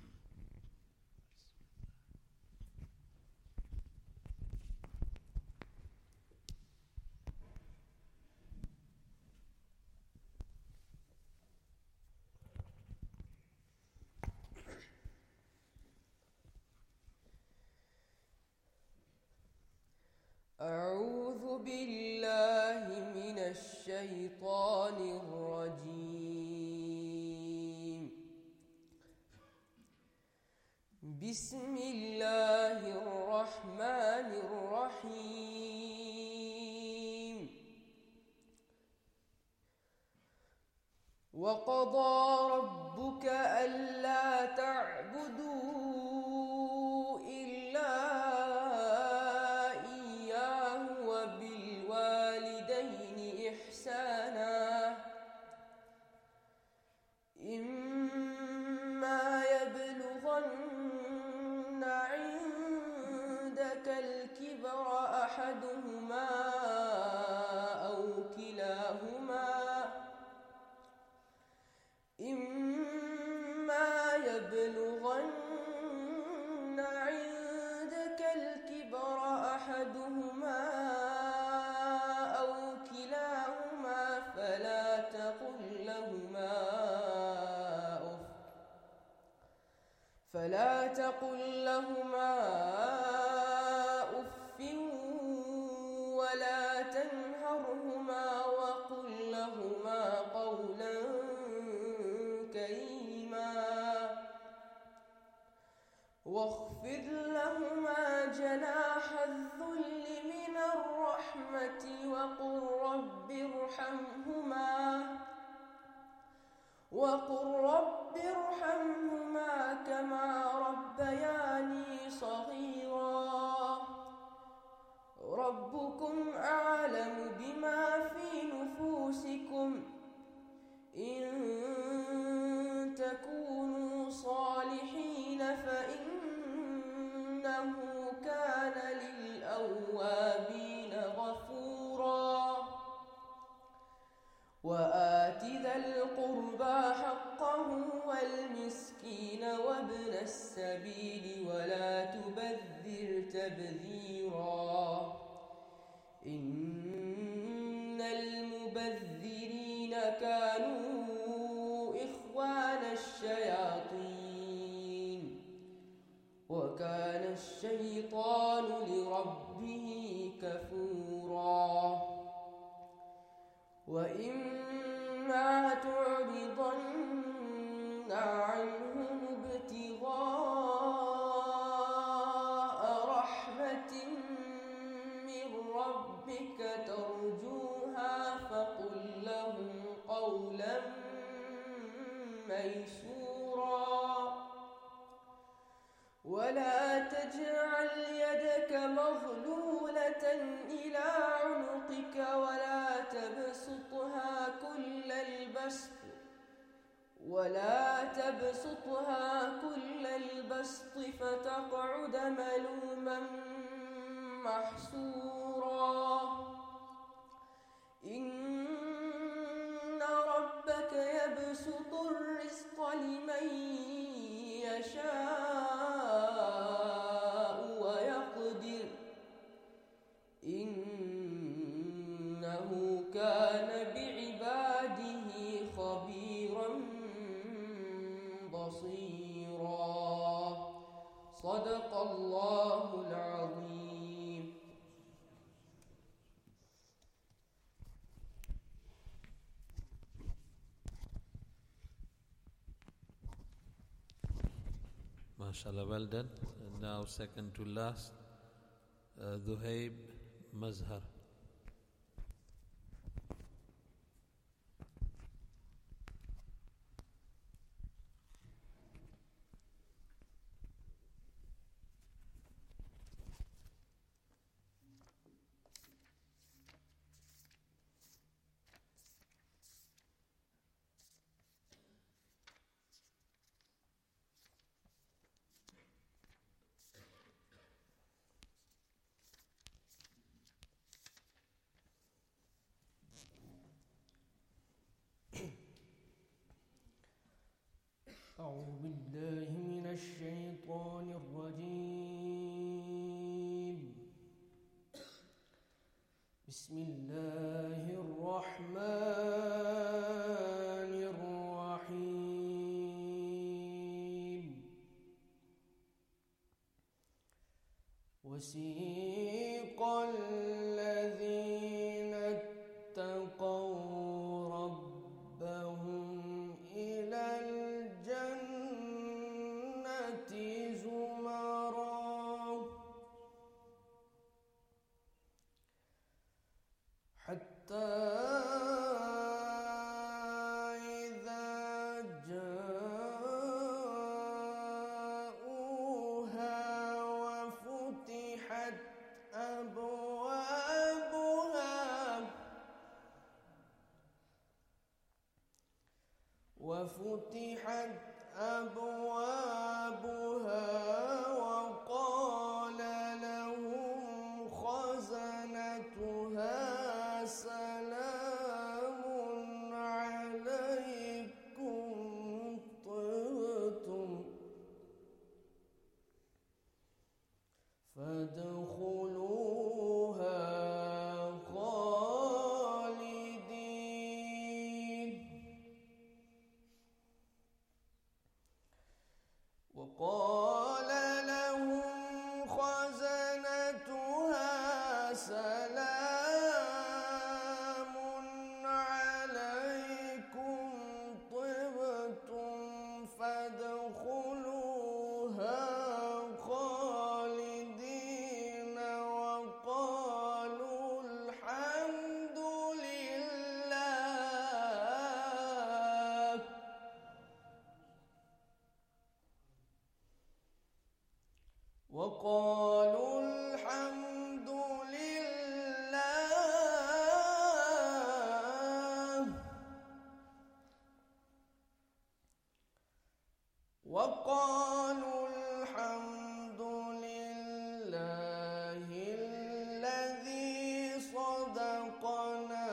أعوذ بالله من الشيطان الرجيم. بسم الله الرحمن الرحيم. وقضى ربك ألا تعبدوا إلا إما يبلغن عندك الكبر أحدهما أو كلاهما إما يبلغن عندك الكبر أحدهما أو كلاهما فلا تقل لهما فلا تقل لهما أف ولا تنهرهما وقل لهما قولا كريما واخفض لهما جناح الذل من الرحمة وقل رب ارحمهما وقل رب ارحمهما كما ربياني صغيرا ربكم أعلم بما في نفوسكم إن تكونوا صالحين فإنه كان للأوابين غفورا وآت ذا القربى حقه والمسكين وابن السبيل ولا تبذر تبذيرا إن المبذرين كانوا إخوان الشياطين وكان الشيطان لربه كفورا وإما تعرضن عنهم ابتغاء رحمة من ربك ترجوها فقل لهم قولا ميسورا ولا تجعل يدك مغلولة إلى عنقك ولا تبسطها كل ولا تبسطها كل البسط فتقعد ملوما محسورا إن ربك يبسط الرزق لمن يشاء ويقدر إنه كان بعباده خبيرا بصيرا صدق الله العظيم. MashaAllah, well done. And now second to last, uh, Dhuhaib Mazhar. أعوذ بالله من الشيطان الرجيم. بسم الله الرحمن الرحيم. وسيق الذين اتقوا ربهم إلى الجنة زمرا حتى إذا جاءوها وفتحت أبوابها وفتحت أبوابها وقال لهم خزنتها سلام عليكم طبتم فادخلوها خالدين. وقال لهم خزنتها سلام عليكم طبتم فادخلوها خالدين وقالوا الحمد لله وقالوا الحمد لله وقالوا الحمد لله الذي صدقنا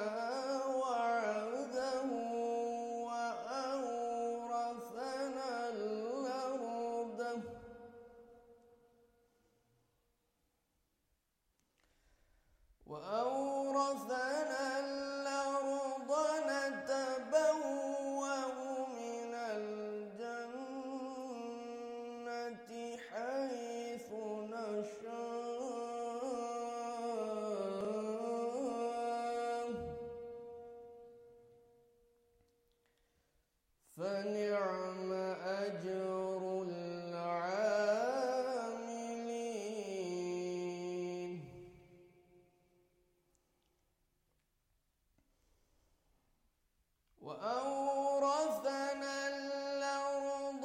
وعده وأورثنا الأرض وأورثنا الأرض نتبوأ من الجنة حيث نشاء فنعم أجر العاملين. وأورثنا الأرض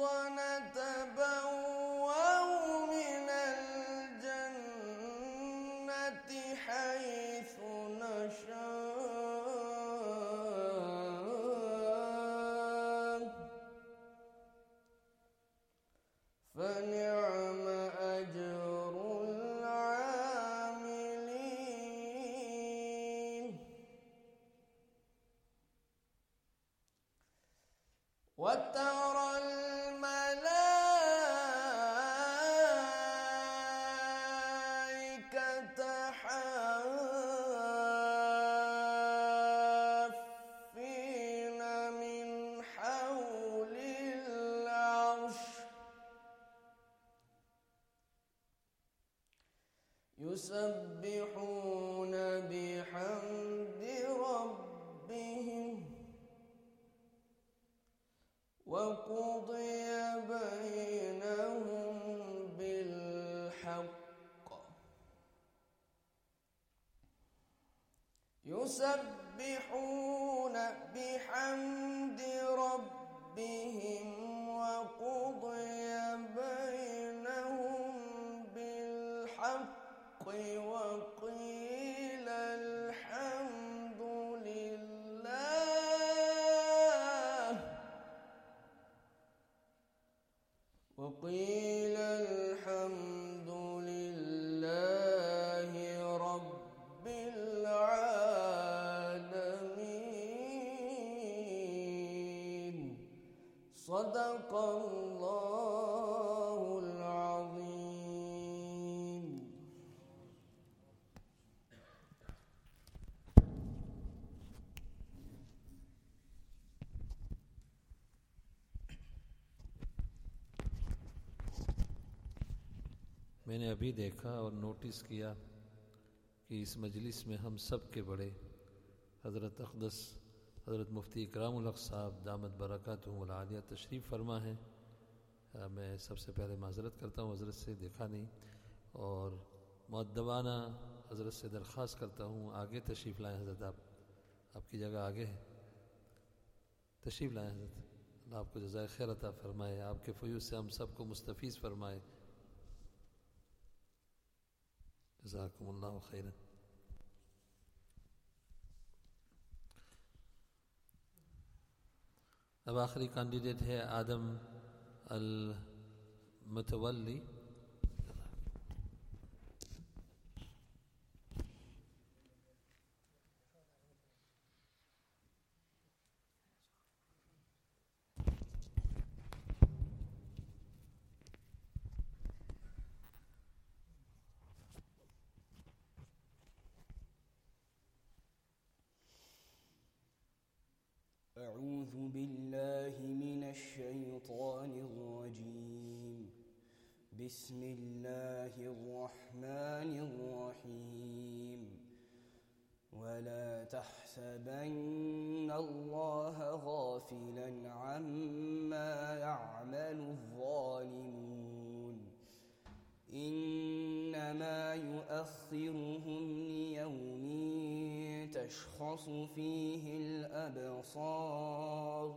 نتبوأ من الجنة حيث نشاء وترى الملائكة حافين من حول العرش يسبحون بحمد ربهم وقضي بينهم بالحق يسبحون بحمد ربهم وقضي بينهم بالحق وقيل الحمد لله وقيل الحمد لله رب العالمين صدق الله العظيم. मैंने अभी देखा और notice किया कि इस मजलिस में हम सब के बड़े हज़रत अक़दस हज़रत मुफ्ती इकरामुल हक़ साहब दामत बरकातुहुल आलिया तशरीफ़ फरमा है। मैं सबसे पहले माज़रत करता हूँ, हज़रत से देखा नहीं और मुअद्दबाना हज़रत से दरख्वास्त करता हूँ आगे तशरीफ़ लाएँ। हज़रत आप आपकी जगह आगे है, तशरीफ़ लाएँ हज़रत। अल्लाह आपको जज़ाए खैर अता फ़रमाए, आपके फ़यूज़ से हम सबको मुस्तफ़ीज़ फ़रमाए। जज़ाकुमुल्लाहु खैरन। अब आखिरी कैंडिडेट है आदम अल मुतवल्ली। أعوذ بالله من الشيطان الرجيم. بسم الله الرحمن الرحيم. ولا تحسبن الله غافلا عما يعمل الظالمون إنما يؤخرهم ليوم تشخص فيه الأبصار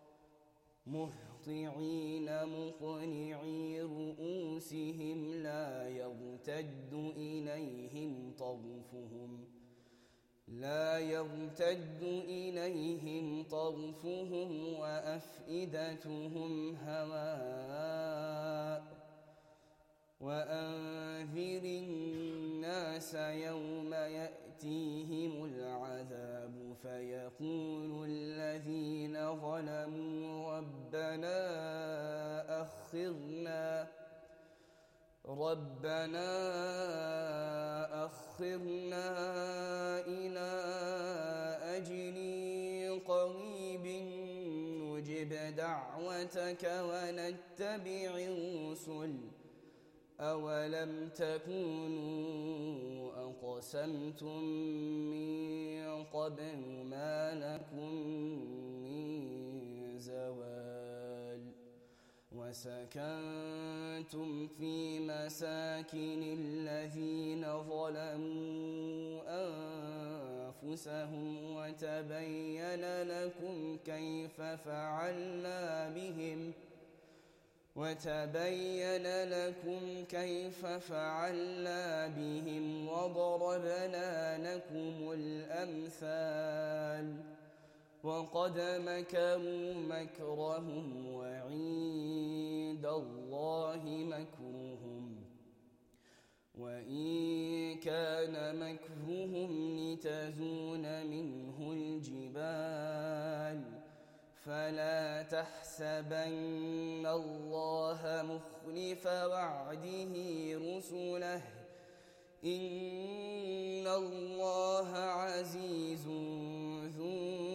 مهطعين مقنعي رؤوسهم لا يرتد إليهم طرفهم لا يرتد إليهم طرفهم وأفئدتهم هواء وأنذر الناس يوم يأتيهم العذاب فيقول الذين ظلموا ربنا أخرنا ربنا أخرنا إلى أجل قريب نجب دعوتك ونتبع الرسل أولم تكونوا أقسمتم من قبل ما لكم من زوال وسكنتم في مساكن الذين ظلموا أنفسهم وتبين لكم كيف فعلنا بهم وتبين لكم كيف فعلنا بهم وضربنا لكم الأمثال وقد مكروا مكرهم وعند الله مكرهم وإن كان مكرهم لتزول منه الجبال فلا تحسبن الله مخلف وعده رسله إن الله عزيز ذو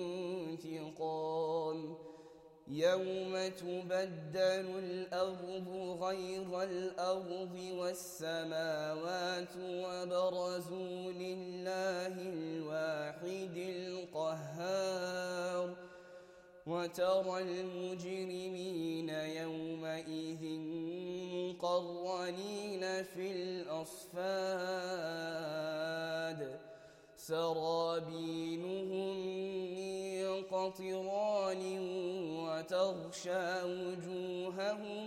انتقام يوم تبدل الأرض غير الأرض والسماوات وبرزوا لله الواحد القهار وترى المجرمين يومئذ مقرنين في الأصفاد سرابيلهم من قطران وتغشى وجوههم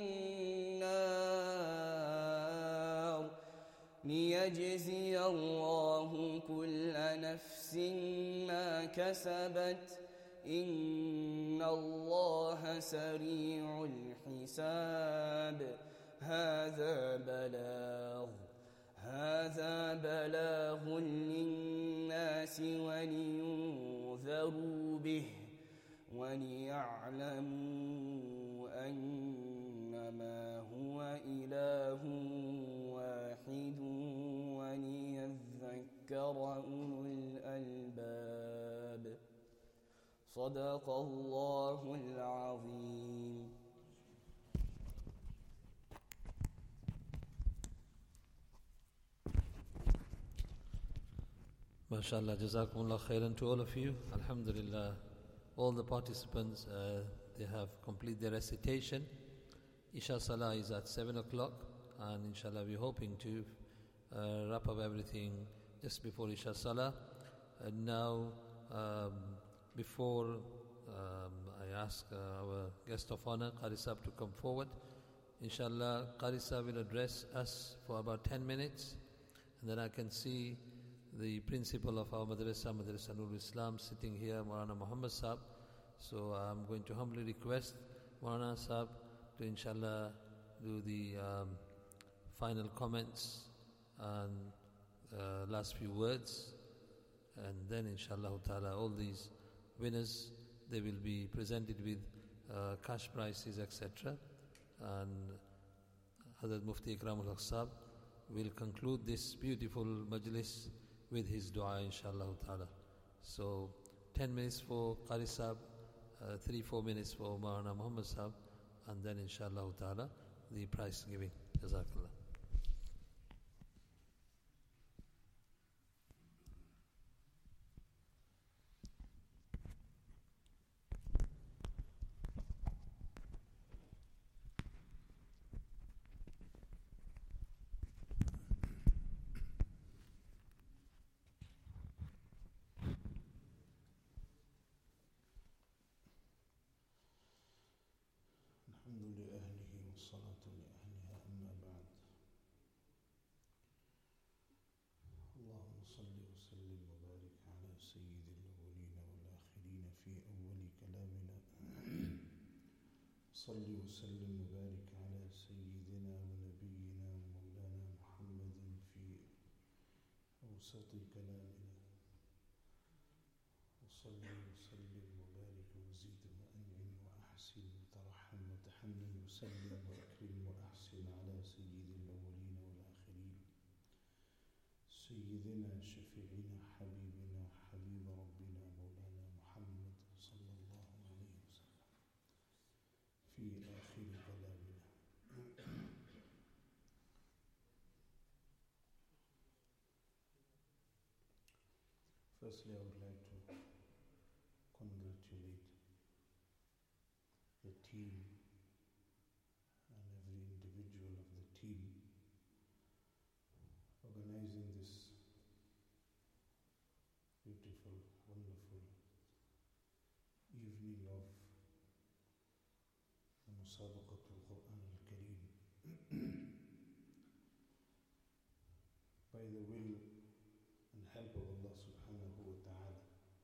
النار ليجزي الله كل نفس ما كسبت إن الله سريع الحساب هذا بلاغ هذا بلاغ للناس ولينذروا به وليعلموا أنما هو إله واحد وليذكر أولو الألباب صدق الله العظيم. MashaAllah, Jazakumullah khairan to all of you. Alhamdulillah, all the participants, uh, they have completed their recitation. Isha Salah is at seven o'clock, and inshallah we're hoping to uh, wrap up everything just before Isha Salah. And now, um, before um, I ask uh, our guest of honor, Qari Sahib, to come forward, inshallah, Qari Sahib will address us for about ten minutes, and then I can see the principal of our madrasa, Madrasa Nurul Islam, sitting here, Maulana Muhammad Sahib. So I'm going to humbly request Maulana Sahib to inshallah do the um, final comments and uh, last few words, and then inshallah ta'ala all these winners, they will be presented with uh, cash prizes, et cetera. And Hazrat Mufti Ikramul Haq Sahib will conclude this beautiful majlis with his dua, inshallah ta'ala. So, ten minutes for Qari Sahib, uh, three, four minutes for Maulana Muhammad Sahib, and then inshallah ta'ala the prize giving. Jazakallah. صل وسلم وبارك على سيدنا ونبينا ومولانا محمد في أوسط كلامنا وصل وسلم وبارك وزد وأنعم وأحسن وترحم وتحنن وسلم وأكرم وأحسن على سيد الأولين والآخرين سيدنا شفيعنا حبيبنا حبيب ربنا مولانا محمد صلى الله عليه وسلم في آخر كلامنا. Firstly, I would like to congratulate the team and every individual of the team organizing this beautiful, wonderful evening of مسابقة القرآن الكريم by the will and help of Allah subhanahu wa ta'ala.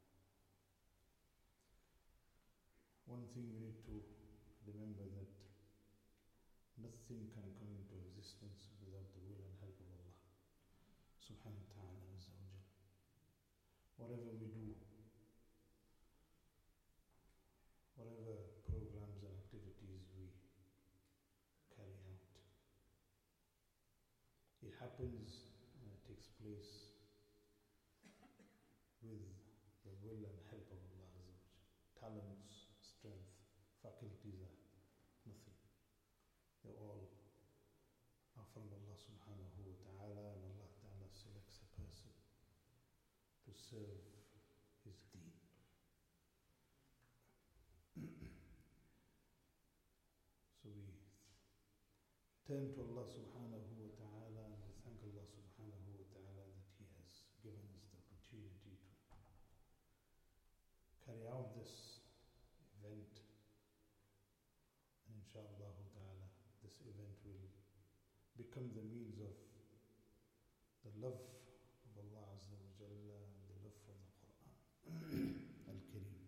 One thing we need to remember, that nothing can come into existence without the will and help of Allah subhanahu wa ta'ala azza wa jalla. Whatever we do, happens and it takes place with the will and help of Allah Azza wa Jal. Talents, strength, faculties are nothing. They all are from Allah subhanahu wa ta'ala, and Allah ta'ala selects a person to serve His deen. So we turn to Allah subhanahu wa ta'ala and we thank Allah subhanahu wa ta'ala that He has given us the opportunity to carry out this event. And inshaAllah ta'ala, this event will become the means of the love of Allah Azza wa Jalla and the love for the Quran Al-Kareem.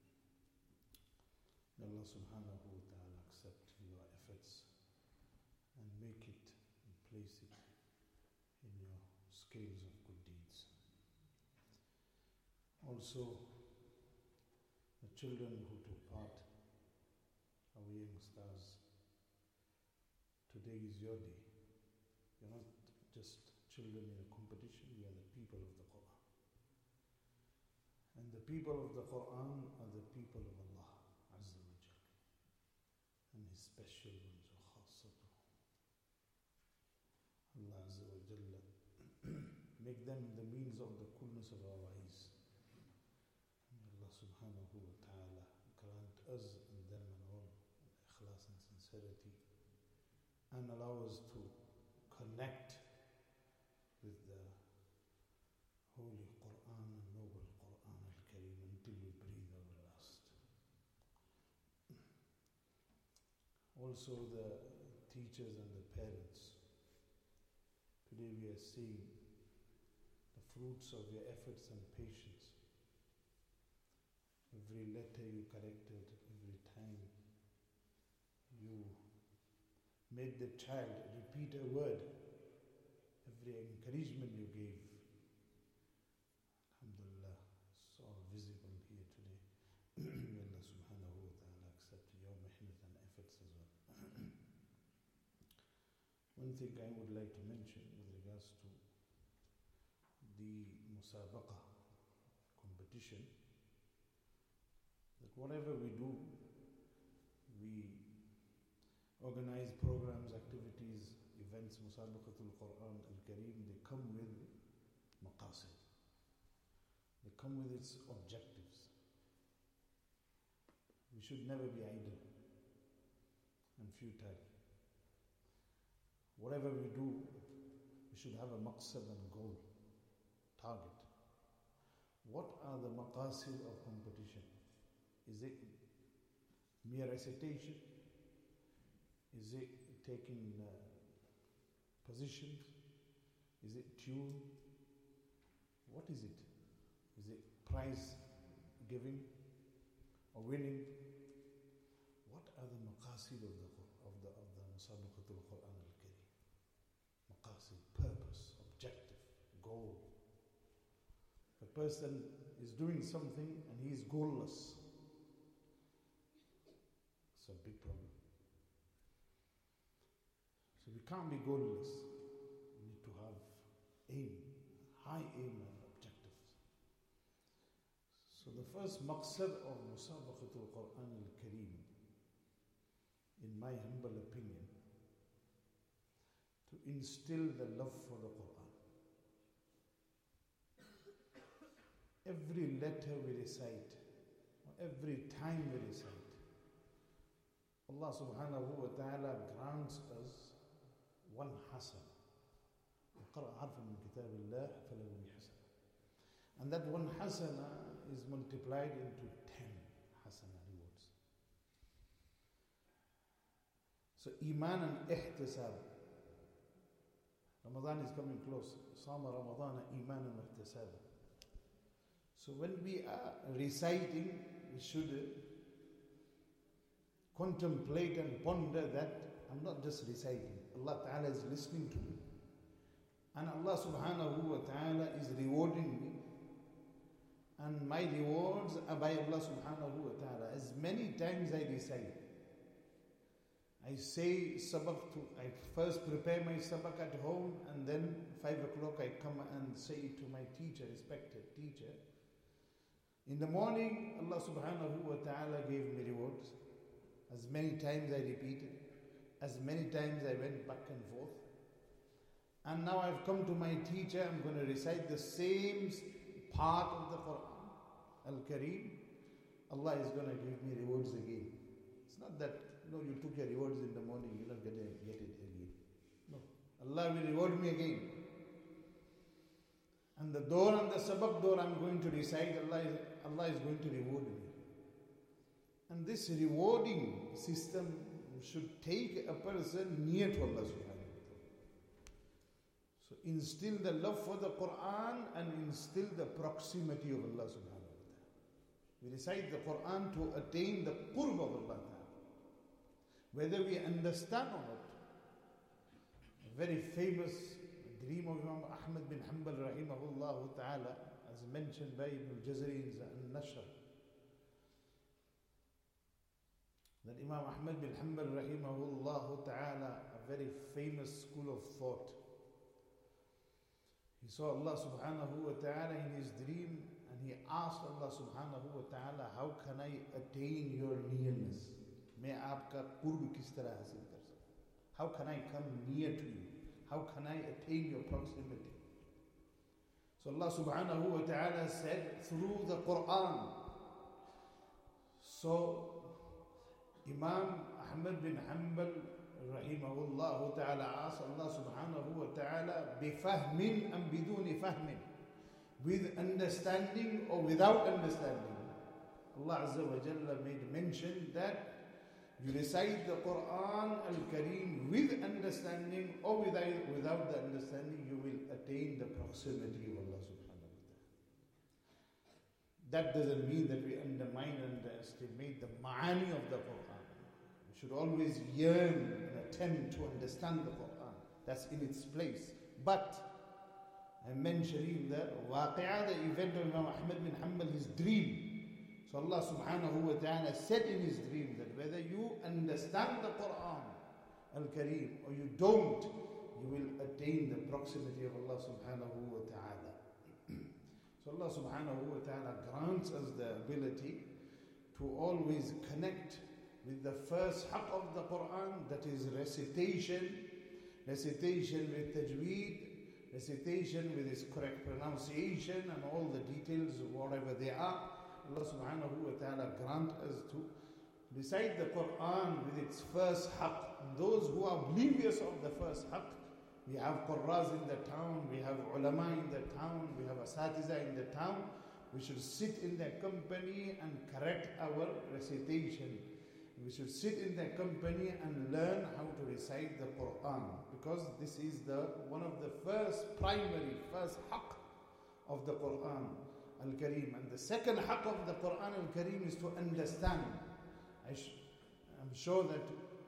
May Allah subhanahu wa ta'ala accept your efforts and make it and place it in your scales of good deeds. Also, the children who took part, our youngsters, today is your day. You're not just children in a competition, we are the people of the Quran. And the people of the Quran are the people of Allah Azza wa Jal, and His special ones, وخاصته. Allah Azza wa Jalla make them the means of the coolness of our eyes. May Allah subhanahu wa ta'ala grant us and them and all ikhlas and sincerity, and allow us to connect with the Holy Quran and Noble Quran Al-Kareem until we breathe our last. Also the teachers and the parents. Today we are seeing the fruits of your efforts and patience. Every letter you corrected, every time you made the child repeat a word, every encouragement you gave. Alhamdulillah, it's all visible here today. May Allah subhanahu wa ta'ala accept your mehnat and efforts as well. One thing I would like to mention with regards to the musabaqa competition, that whatever we do, we organize programs, activities, events, Musabaqatul Quran Al-Kareem, they come with maqasid. They come with its objectives. We should never be idle and futile. Whatever we do, we should have a maqsad and goal, target. What are the maqasid of competition? Is it mere recitation? Is it taking uh, positions? Is it tune? What is it? Is it prize giving or winning? What are the maqasid of the of the of the Musabaqatul Quran Al-Kareem? Maqasid, purpose, objective, goal. If a person is doing something and he is goalless, it's a big problem. So we can't be goalless. We need to have aim, high aim and objectives. So the first maqsad of Musabaqatul Quran Al-Kareem, in my humble opinion, to instill the love for the Quran. Every letter we recite, or every time we recite, Allah subhanahu wa ta'ala grants us one hasan. قرأ حرفا من كتاب الله فله حسنة. And that one hasana is multiplied into ten hasana rewards. So iman and ihtisab. Ramadan is coming close. Sama Ramadan iman and ihtisab. So when we are reciting, we should contemplate and ponder that I'm not just reciting. Allah Ta'ala is listening to me. And Allah Subhanahu wa Ta'ala is rewarding me. And my rewards are by Allah Subhanahu wa Ta'ala. As many times I recite, I say sabak to, I first prepare my sabak at home, and then five o'clock I come and say to my teacher, respected teacher, in the morning Allah subhanahu wa ta'ala gave me rewards. As many times I repeated, as many times I went back and forth. And now I've come to my teacher, I'm going to recite the same part of the Quran, Al-Kareem. Allah is going to give me rewards again. It's not that, no, you took your rewards in the morning, you're not going to get it again. No, Allah will reward me again. And the door and the sabak door I'm going to recite, Allah is, Allah is going to reward me. And this rewarding system should take a person near to Allah subhanahu wa ta'ala. So instill the love for the Quran and instill the proximity of Allah subhanahu wa ta'ala. We recite the Quran to attain the qurb of Allah ta'ala. Whether we understand or not. A very famous dream of Imam Ahmad bin Hanbal rahimahullah ta'ala, as mentioned by Ibn al-Jazari in Al-Nashr, that Imam Ahmad bin Hanbal rahimahullah ta'ala, a very famous school of thought, he saw Allah subhanahu wa ta'ala in his dream, and he asked Allah subhanahu wa ta'ala, how can I attain your nearness? मैं आपका कुर्ब किस तरह हासिल कर सकूं? How can I come near to you? How can I attain your proximity? So Allah subhanahu wa ta'ala said through the Quran. So Imam Ahmad bin Hanbal rahimahullah ta'ala asked Allah subhanahu wa ta'ala, bifahmin am biduni fahmin, with understanding or without understanding. Allah Azza wa Jalla made mention that you recite the Quran Al-Kareem with understanding or without, without the understanding, you will attain the proximity of Allah subhanahu wa ta'ala. That doesn't mean that we undermine and underestimate the ma'ani of the Quran. We should always yearn and attempt to understand the Quran. That's in its place. But I'm mentioning the waqi'ah, the event of Imam Ahmad bin Hanbal, his dream. So Allah subhanahu wa ta'ala said in his dream that whether you understand the Quran Al-Kareem or you don't, you will attain the proximity of Allah subhanahu wa ta'ala. So Allah subhanahu wa ta'ala grants us the ability to always connect with the first haqq of the Quran, that is recitation, recitation with tajweed, recitation with its correct pronunciation and all the details, whatever they are. Allah subhanahu wa ta'ala grant us to recite the Quran with its first haqq. And those who are oblivious of the first haqq, we have qurras in the town, we have ulama in the town, we have asatiza in the town. We should sit in their company and correct our recitation. We should sit in their company and learn how to recite the Quran, because this is the one of the first primary, first haqq of the Quran Al-Kareem. And the second haqq of the Quran Al-Kareem is to understand. I sh- I'm sure that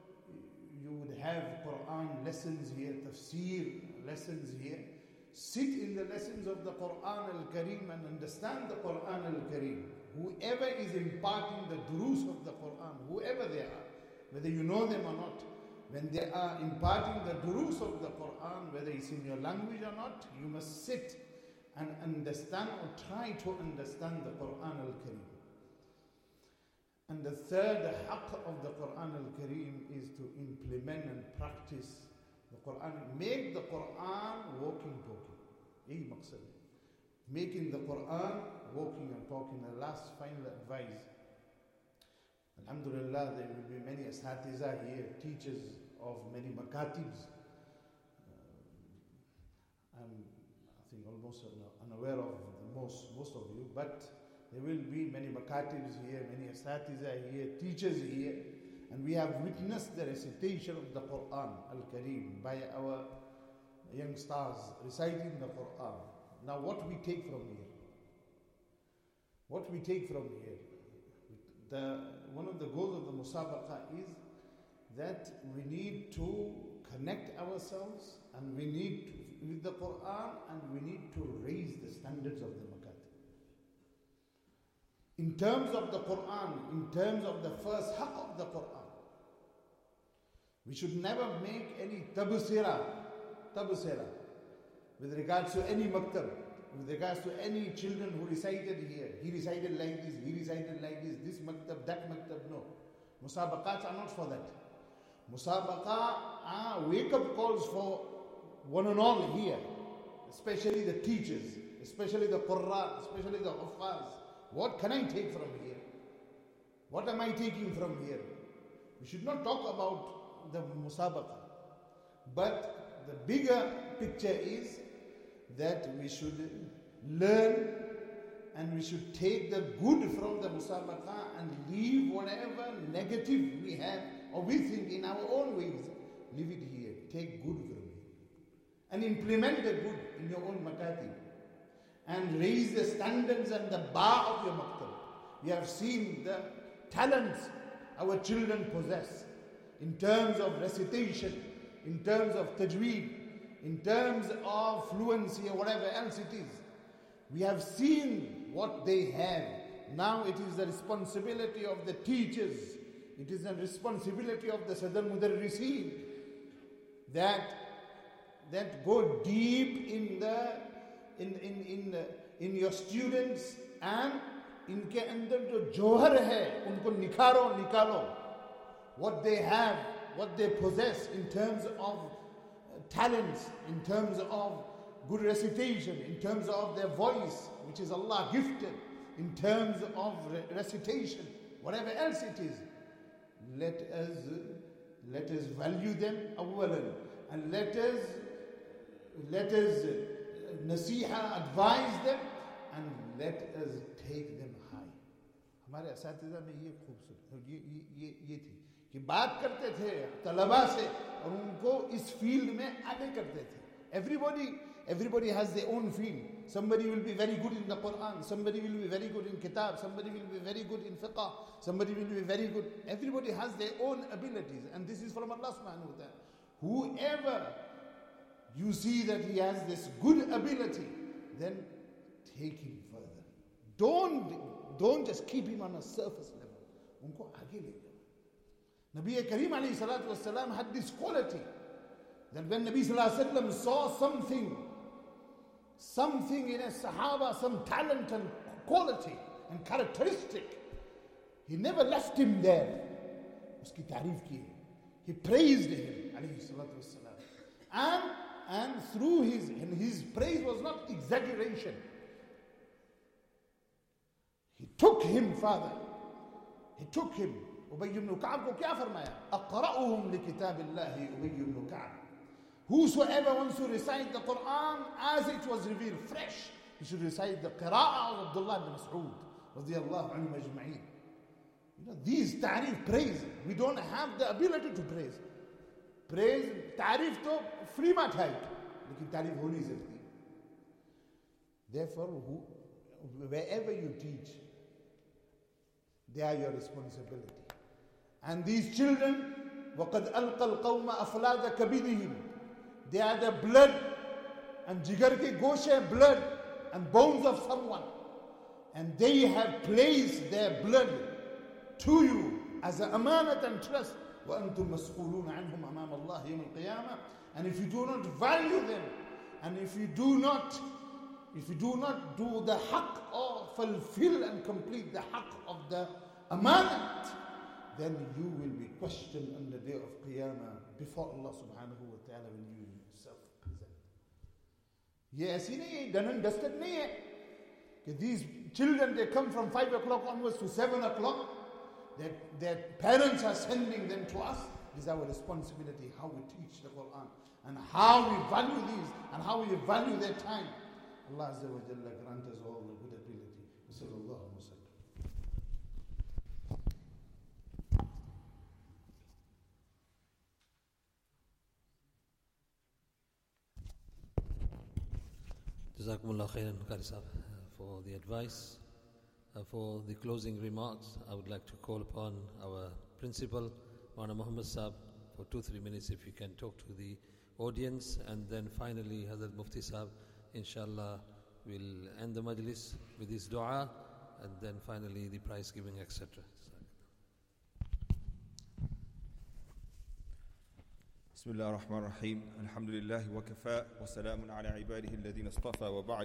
you would have Quran lessons here, tafsir lessons here. Sit in the lessons of the Quran Al-Kareem and understand the Quran Al-Kareem. Whoever is imparting the durus of the Quran, whoever they are, whether you know them or not, when they are imparting the durus of the Quran, whether it's in your language or not, you must sit and understand or try to understand the Quran Al-Kareem. And the third haqq of the Quran Al-Kareem is to implement and practice the Quran. Make the Quran walking, talking. Yeh maqsad. Making the Quran walking and talking. The last final advice. Alhamdulillah, there will be many asatiza here, teachers of many makatibs. Uh, I'm, I think, almost unaware of the most, most of you, but there will be many makatibs here, many asatiza here, teachers here, and we have witnessed the recitation of the Quran Al-Kareem by our young stars reciting the Quran. Now what we take from here? What we take from here? The, one of the goals of the Musabaqa is that we need to connect ourselves and we need to, with the Quran, and we need to raise the standards of the makatib. In terms of the Quran, in terms of the first haqq of the Quran, We should never make any tabsira, tabsira, with regards to any maktab, with regards to any children who recited here. He recited like this, he recited like this, this maktab, that maktab. No. Musabaqats are not for that. Musabaqa are wake-up calls for one and all here, especially the teachers, especially the qurra, especially the huffaz. What can I take from here? What am I taking from here? We should not talk about the musabaqa. But the bigger picture is that we should learn and we should take the good from the musabaqa and leave whatever negative we have or we think in our own ways. Leave it here. Take good from here. And implement the good in your own makatib. And raise the standards and the bar of your maktab. We have seen the talents our children possess in terms of recitation, in terms of tajweed, in terms of fluency or whatever else it is. We have seen what they have. Now it is the responsibility of the teachers, it is the responsibility of the Sadr Mudarrisin that that go deep in the in in in the, in your students and इनके अंदर जो जौहर है उनको निखारो निकालो. What they have, what they possess in terms of talents, in terms of good recitation, in terms of their voice, which is Allah gifted, in terms of re- recitation, whatever else it is, let us let us value them awwalan, and let us let us nasiha, advise them, and let us take them high. हमारे असातिज़ा में ये खूबसूरत ये ये ये थी कि बात करते थे तलबा से और उनको इस फील्ड में आगे करते थे. Everybody everybody has their own field. Somebody will be very good in the Quran, somebody will be very good in kitab, somebody will be very good in fiqh, somebody will be very good. Everybody has their own abilities, and this is from Allah subhanahu wa ta'ala. Whoever you see that he has this good ability, then take him further. Don't don't just keep him on a surface level. उनको आगे ले जाओ. Nabi Kareem alayhi salatu wasalam had this quality that when Nabi sallallahu alayhi wasallam saw something, something in a Sahaba, some talent and quality and characteristic, he never left him there. Uski tareef ki. He praised him alayhi salatu wasalam. And and through his and his praise was not exaggeration. He took him further. He took him. Ubay ibn Ka'b ko kya farmaya? Aqra'uhum li kitabillahi Ubay ibn Ka'b. Whosoever wants to recite the Quran as it was revealed, fresh, he should recite the qira'ah of Abdullah ibn Mas'ud radiyallahu anhu majma'in. You know, these ta'rif, praise, we don't have the ability to praise. Praise, ta'rif to free mat hai, lekin ta'rif ho nahi sakti. Therefore, who, wherever you teach, they are your responsibility. And these children, وَقَدْ أَلْقَى الْقَوْمَ أَفْلَادَ كَبِدِهِمْ, they are the blood and jigar ke goshe, blood and bones of someone. And they have placed their blood to you as an amanat and trust. وَأَنْتُمْ مَسْئُولُونَ عَنْهُمْ أَمَامَ اللَّهِ يَوْمَ الْقِيَامَةِ. And if you do not value them, and if you do not If you do not do the haqq or fulfill and complete the haqq of the amanat, then you will be questioned on the day of Qiyamah before Allah subhanahu wa ta'ala when you yourself present. Ye aisi nahi hai, done and dusted nahi hai. That these children, they come from five o'clock onwards to seven o'clock. Their, their parents are sending them to us. It is our responsibility how we teach the Quran and how we value these and how we value their time. Allah Azza wa Jalla grant us all the good ability. Sallallahu alaihi wasallam. Jazakumullah khairan, Qari Sahib, for the advice. Uh, for the closing remarks, I would like to call upon our principal, Maulana Muhammad Sahib, for two, three minutes if you can talk to the audience, and then finally Hazrat Mufti Sahib, inshallah, will end the majlis with his dua, and then finally the prize giving, et cetera. بسم الله الرحمن الرحيم الحمد لله وكفى وسلام على عباده الذين اصطفى وبعد.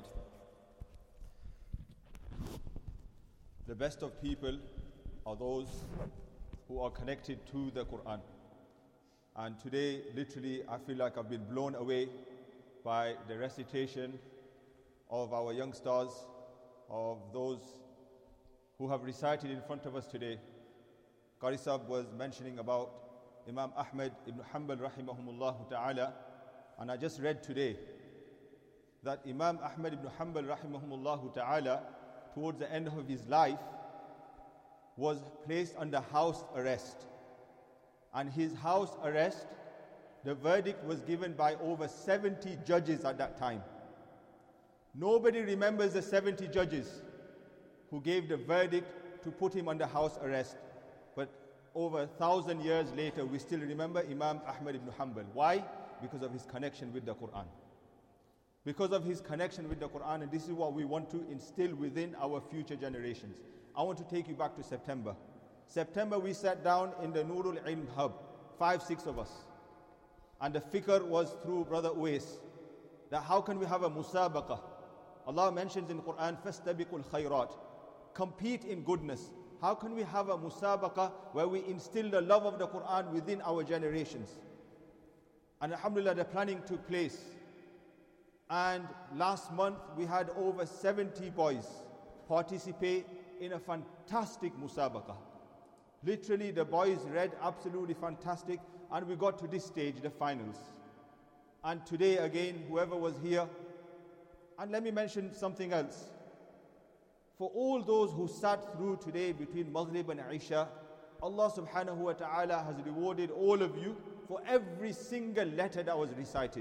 The best of people are those who are connected to the Quran. And today, literally, I feel like I've been blown away by the recitation of our young stars, of those who have recited in front of us today. Qari Sahib was mentioning about Imam Ahmad ibn Hanbal rahimahumullah ta'ala, and I just read today that Imam Ahmad ibn Hanbal rahimahumullah ta'ala, towards the end of his life, was placed under house arrest. And his house arrest, the verdict was given by over seventy judges at that time. Nobody remembers the seventy judges who gave the verdict to put him under house arrest. But over a thousand years later, we still remember Imam Ahmad ibn Hanbal. Why? Because of his connection with the Quran. Because of his connection with the Quran, and this is what we want to instill within our future generations. I want to take you back to September. September, we sat down in the Nurul Ilm Hub, five, six of us. And the fikr was through Brother Uwais, that how can we have a musabaqah? Allah mentions in Quran, فَاسْتَبِقُوا الْخَيْرَاتِ, compete in goodness. How can we have a musabaqah where we instill the love of the Quran within our generations? And alhamdulillah, the planning took place. And last month, we had over seventy boys participate in a fantastic musabaqah. Literally, the boys read absolutely fantastic, and we got to this stage, the finals. And today again, whoever was here, and let me mention something else. For all those who sat through today between Maghrib and Isha, Allah subhanahu wa ta'ala has rewarded all of you for every single letter that was recited.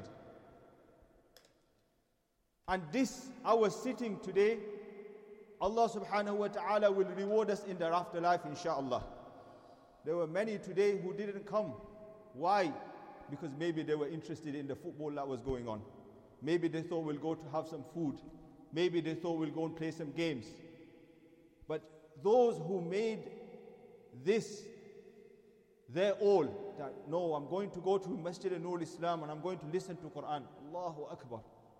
And this, our sitting today, Allah subhanahu wa ta'ala will reward us in the afterlife, inshaAllah. There were many today who didn't come. Why? Because maybe they were interested in the football that was going on. Maybe they thought we'll go to have some food. Maybe they thought we'll go and play some games. But those who made this their all, that no, I'm going to go to Masjid al-Nur Islam and I'm going to listen to Quran. Allahu Akbar.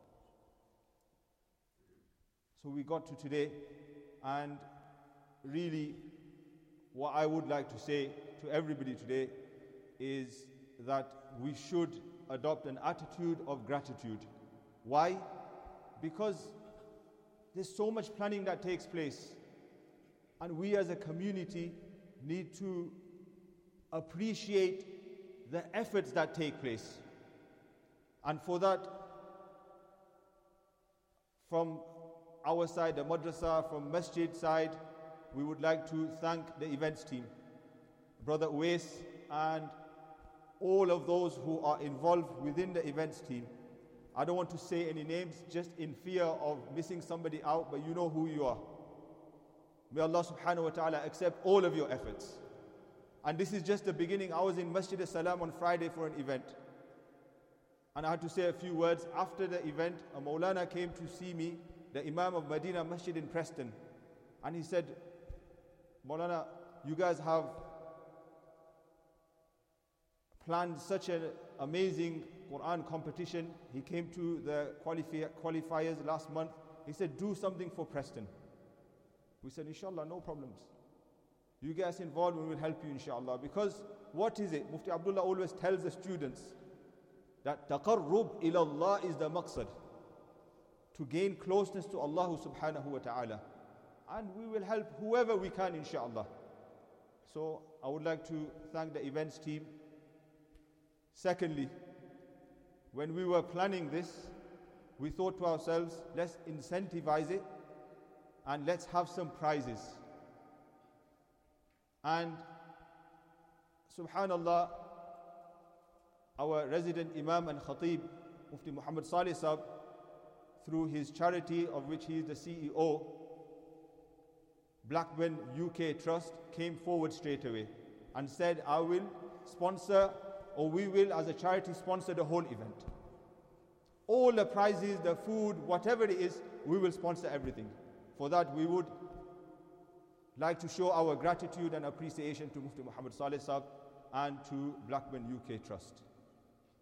So we got to today, and really what I would like to say to everybody today is that we should adopt an attitude of gratitude. Why? Because there's so much planning that takes place, and we as a community need to appreciate the efforts that take place. And for that, from our side, the madrasa, from masjid side, we would like to thank the events team, Brother Uwais, and all of those who are involved within the events team. I don't want to say any names, just in fear of missing somebody out, but you know who you are. May Allah subhanahu wa ta'ala accept all of your efforts. And this is just the beginning. I was in Masjid al-Salam on Friday for an event, and I had to say a few words. After the event, a Maulana came to see me, the Imam of Medina Masjid in Preston, and he said, Maulana, you guys have planned such an amazing Quran competition. He came to the qualifi- qualifiers last month. He said, do something for Preston. We said, inshallah, no problems. You guys involved, we will help you, inshallah. Because what is it? Mufti Abdullah always tells the students that taqarrub ila Allah is the maqsad, to gain closeness to Allah subhanahu wa ta'ala. And we will help whoever we can, inshallah. So I would like to thank the events team. Secondly, when we were planning this, we thought to ourselves, let's incentivize it and let's have some prizes. And subhanallah, our resident Imam and Khatib, Mufti Muhammad Saleh Sahib, through his charity of which he is the C E O, Blackburn U K Trust, came forward straight away and said, I will sponsor, or we will as a charity sponsor the whole event. All the prizes, the food, whatever it is, we will sponsor everything. For that, we would like to show our gratitude and appreciation to Mufti Muhammad Saleh Sahib and to Blackburn U K Trust.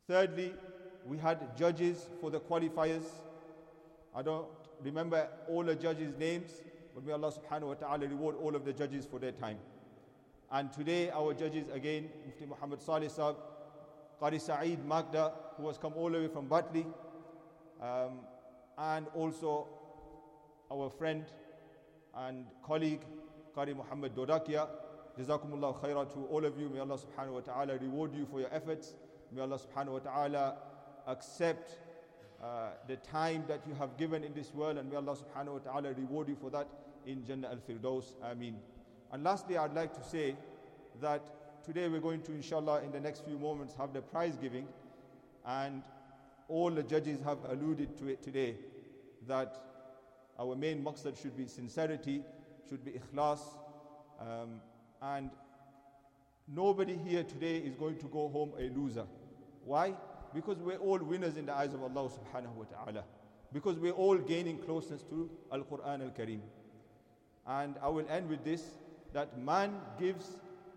Thirdly, we had judges for the qualifiers. I don't remember all the judges' names, but may Allah subhanahu wa ta'ala reward all of the judges for their time. And today our judges again, Mufti Muhammad Saleh Saab, Qari Saeed Magda, who has come all the way from Batley, um, and also our friend and colleague, Qari Muhammad Dodakia. Jazakumullah khairah to all of you. May Allah subhanahu wa ta'ala reward you for your efforts. May Allah subhanahu wa ta'ala accept uh, the time that you have given in this world, and may Allah subhanahu wa ta'ala reward you for that in Jannah al-Firdaus. Ameen. And lastly, I'd like to say that today we're going to, inshallah, in the next few moments have the prize giving, and all the judges have alluded to it today, that our main maqsad should be sincerity, should be ikhlas, um, and nobody here today is going to go home a loser. Why? Because we're all winners in the eyes of Allah subhanahu wa ta'ala. Because we're all gaining closeness to Al-Quran Al-Kareem. And I will end with this, that man gives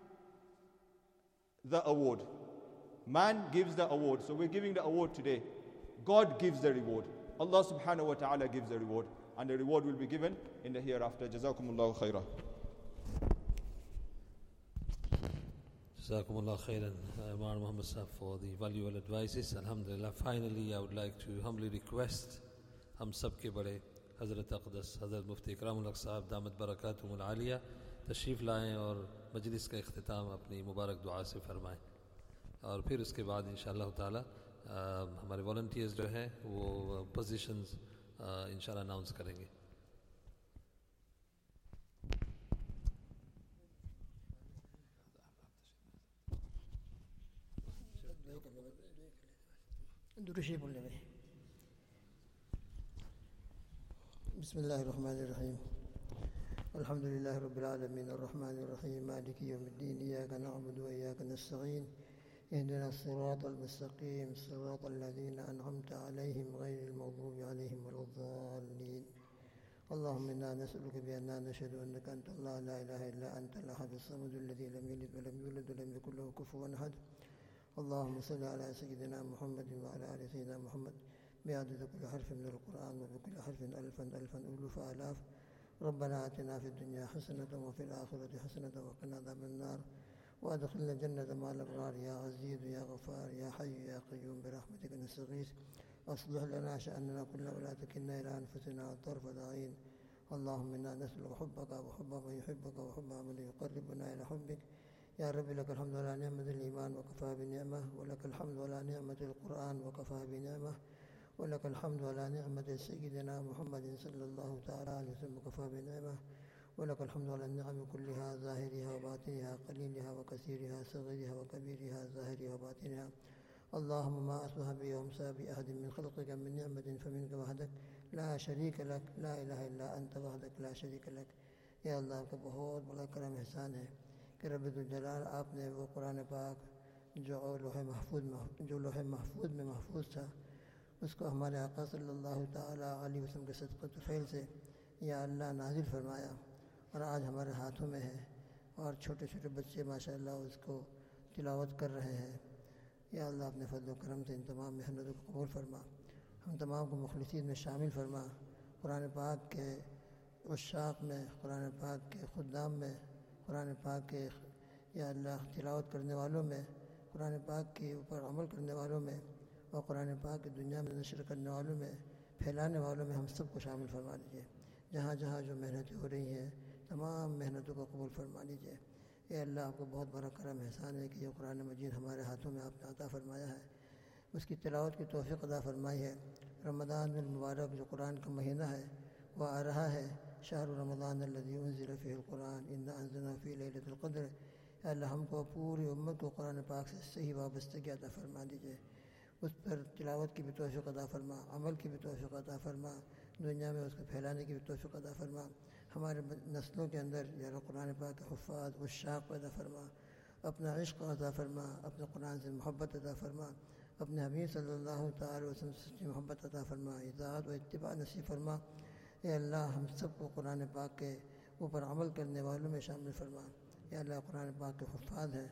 the award. Man gives the award. So we're giving the award today. God gives the reward. Allah subhanahu wa ta'ala gives the reward. And the reward will be given in the hereafter. Jazakumullahu khairah. Jazakumullah khairan, Imam Muhammad Sahib, for the valuable advices. Alhamdulillah. Finally, I would like to humbly request हम सब के बड़े हज़रत अक़दस हज़रत मुफ्ती इकरामुल हक़ साहब दामत बरकातुहुल आलिया तशरीफ़ लाएँ और मजलिस का इख्तिताम अपनी मुबारक दुआ से फरमाएँ, और फिर उसके बाद इंशाअल्लाह ताला हमारे वॉलंटियर्स जो हैं वो पोजीशंस इंशाअल्लाह अनाउंस करेंगे. दुरुशी बोलने में बिस्मिल्लाहिर्रहमानिर्रहीम अल्हम्दुलिल्लाहि रब्बिल आलमीन अर्रहमानिर्रहीम मालिकि यौमिद्दीन इय्याका नअबुदु व इय्याका नस्तईन इहदिना सिरातल मुस्तक़ीम सिरातल लज़ीना अनअमता अलैहिम गैरिल मग़दूबि अलैहिम वलद्दाल्लीन अल्लाहुम्मा इन्ना नसअलुका बिअन्ना नशहदु अन्नका अंतल्लाह ला इलाहा इल्ला अंतल अहदुस समदुल लज़ी लम यलिद व लम यूलद व लम यकुल लहु कुफुवन अहद اللهم صل على سيدنا محمد وعلى آل سيدنا محمد بعدد كل حرف من القرآن وبكل حرف ألفا ألفا ألوف آلاف. ربنا آتنا في الدنيا حسنة وفي الآخرة حسنة وقنا عذاب النار وأدخلنا الجنة مع الأبرار يا عزيز يا غفار يا حي يا قيوم برحمتك نستغيث. أصلح لنا شأننا كله ولا تكلنا إلى أنفسنا طرفة عين. اللهم إنا نسألك حبك وحب من يحبك وحب من يقربنا إلى حبك. يا رب لك الحمد على نعمة الإيمان وكفى بنعمة، ولك الحمد على نعمة القرآن وكفى بنعمة، ولك الحمد على نعمة سيدنا محمد صلى الله تعالى عليه وسلم وكفى بنعمة، ولك الحمد على النعم كلها ظاهرها وباطنها قليلها وكثيرها صغيرها وكبيرها ظاهرها وباطنها. اللهم ما أصبح بي وأمسى بأحد من خلقك من نعمة فمنك وحدك لا شريك لك، لا إله إلا أنت وحدك لا شريك لك. या अल्लाह का बहुत बड़ा करम एहसान है कि रब्बुल-जलाल आपने वो कुरान पाक जो लोहे महफूज जो लोहे महफूज में महफूज था उसको हमारे आका सल्लल्लाहु ताला अलैहि वसल्लम के सदक़त फ़ैल से या अल्लाह नाज़िल फरमाया और आज हमारे हाथों में है और छोटे छोटे बच्चे माशाअल्लाह उसको तिलावत कर रहे हैं। या अल्लाह अपने फज़ल व करम से इन तमाम मेहनतों को कबूल फरमा, हम तमाम को मुखलिसीन में शामिल फरमा, कुरान पाक के उशाक़ में, कुरान पाक के खुद्दाम में, कुरान पाक के या अल्लाह तिलावत करने वालों में, कुरान पाक के ऊपर अमल करने वालों में और कुरान पाक की दुनिया में नशर करने वालों में, फैलाने वालों में हम सबको शामिल फरमा लीजिए। जहाँ जहाँ जो मेहनतें हो रही हैं तमाम मेहनतों को कबूल फरमा लीजिए। ये अल्लाह आपको बहुत बड़ा करम एहसान है कि ये कुरान मजीद हमारे हाथों में आपने अता फरमाया है, उसकी तिलावत की तौफ़ीक़ अता फरमाई है। रमज़ान मुबारक जो कुरान का महीना है वह आ रहा है, शहर रमज़ान अल्लज़ी उन्ज़िला फ़ीहिल कुरान इन्ना अंज़लनाहु फ़ी लैलतिल क़द्र। अल्लाह हमको पूरी उम्मत को कुरान पाक से सही वाबस्तगी अता फरमा दीजिए, उस पर तिलावत की भी तौफ़ीक़ अता फरमा, अमल की भी तौफ़ीक़ अता फरमा, दुनिया में उसको फैलाने की भी तौफ़ीक़ अता फरमा, हमारे नस्लों के अंदर या कुरान पाक के हुफ़ाज़ उश्शाक़ पैदा फरमा, अपना इश्क़ अता फरमा, अपने कुरान से मोहब्बत अता फरमा, अपने हबीब सल्लल्लाहु अलैहि वसल्लम से मोहब्बत अता फरमा, इताअत व इत्तिबा नसीब फरमा। या अल्लाह हम सबको कुरान पाक के ऊपर अमल करने वालों में शामिल फरमा। या अल्लाह कुरान पाक के हुफ़ाज़ हैं,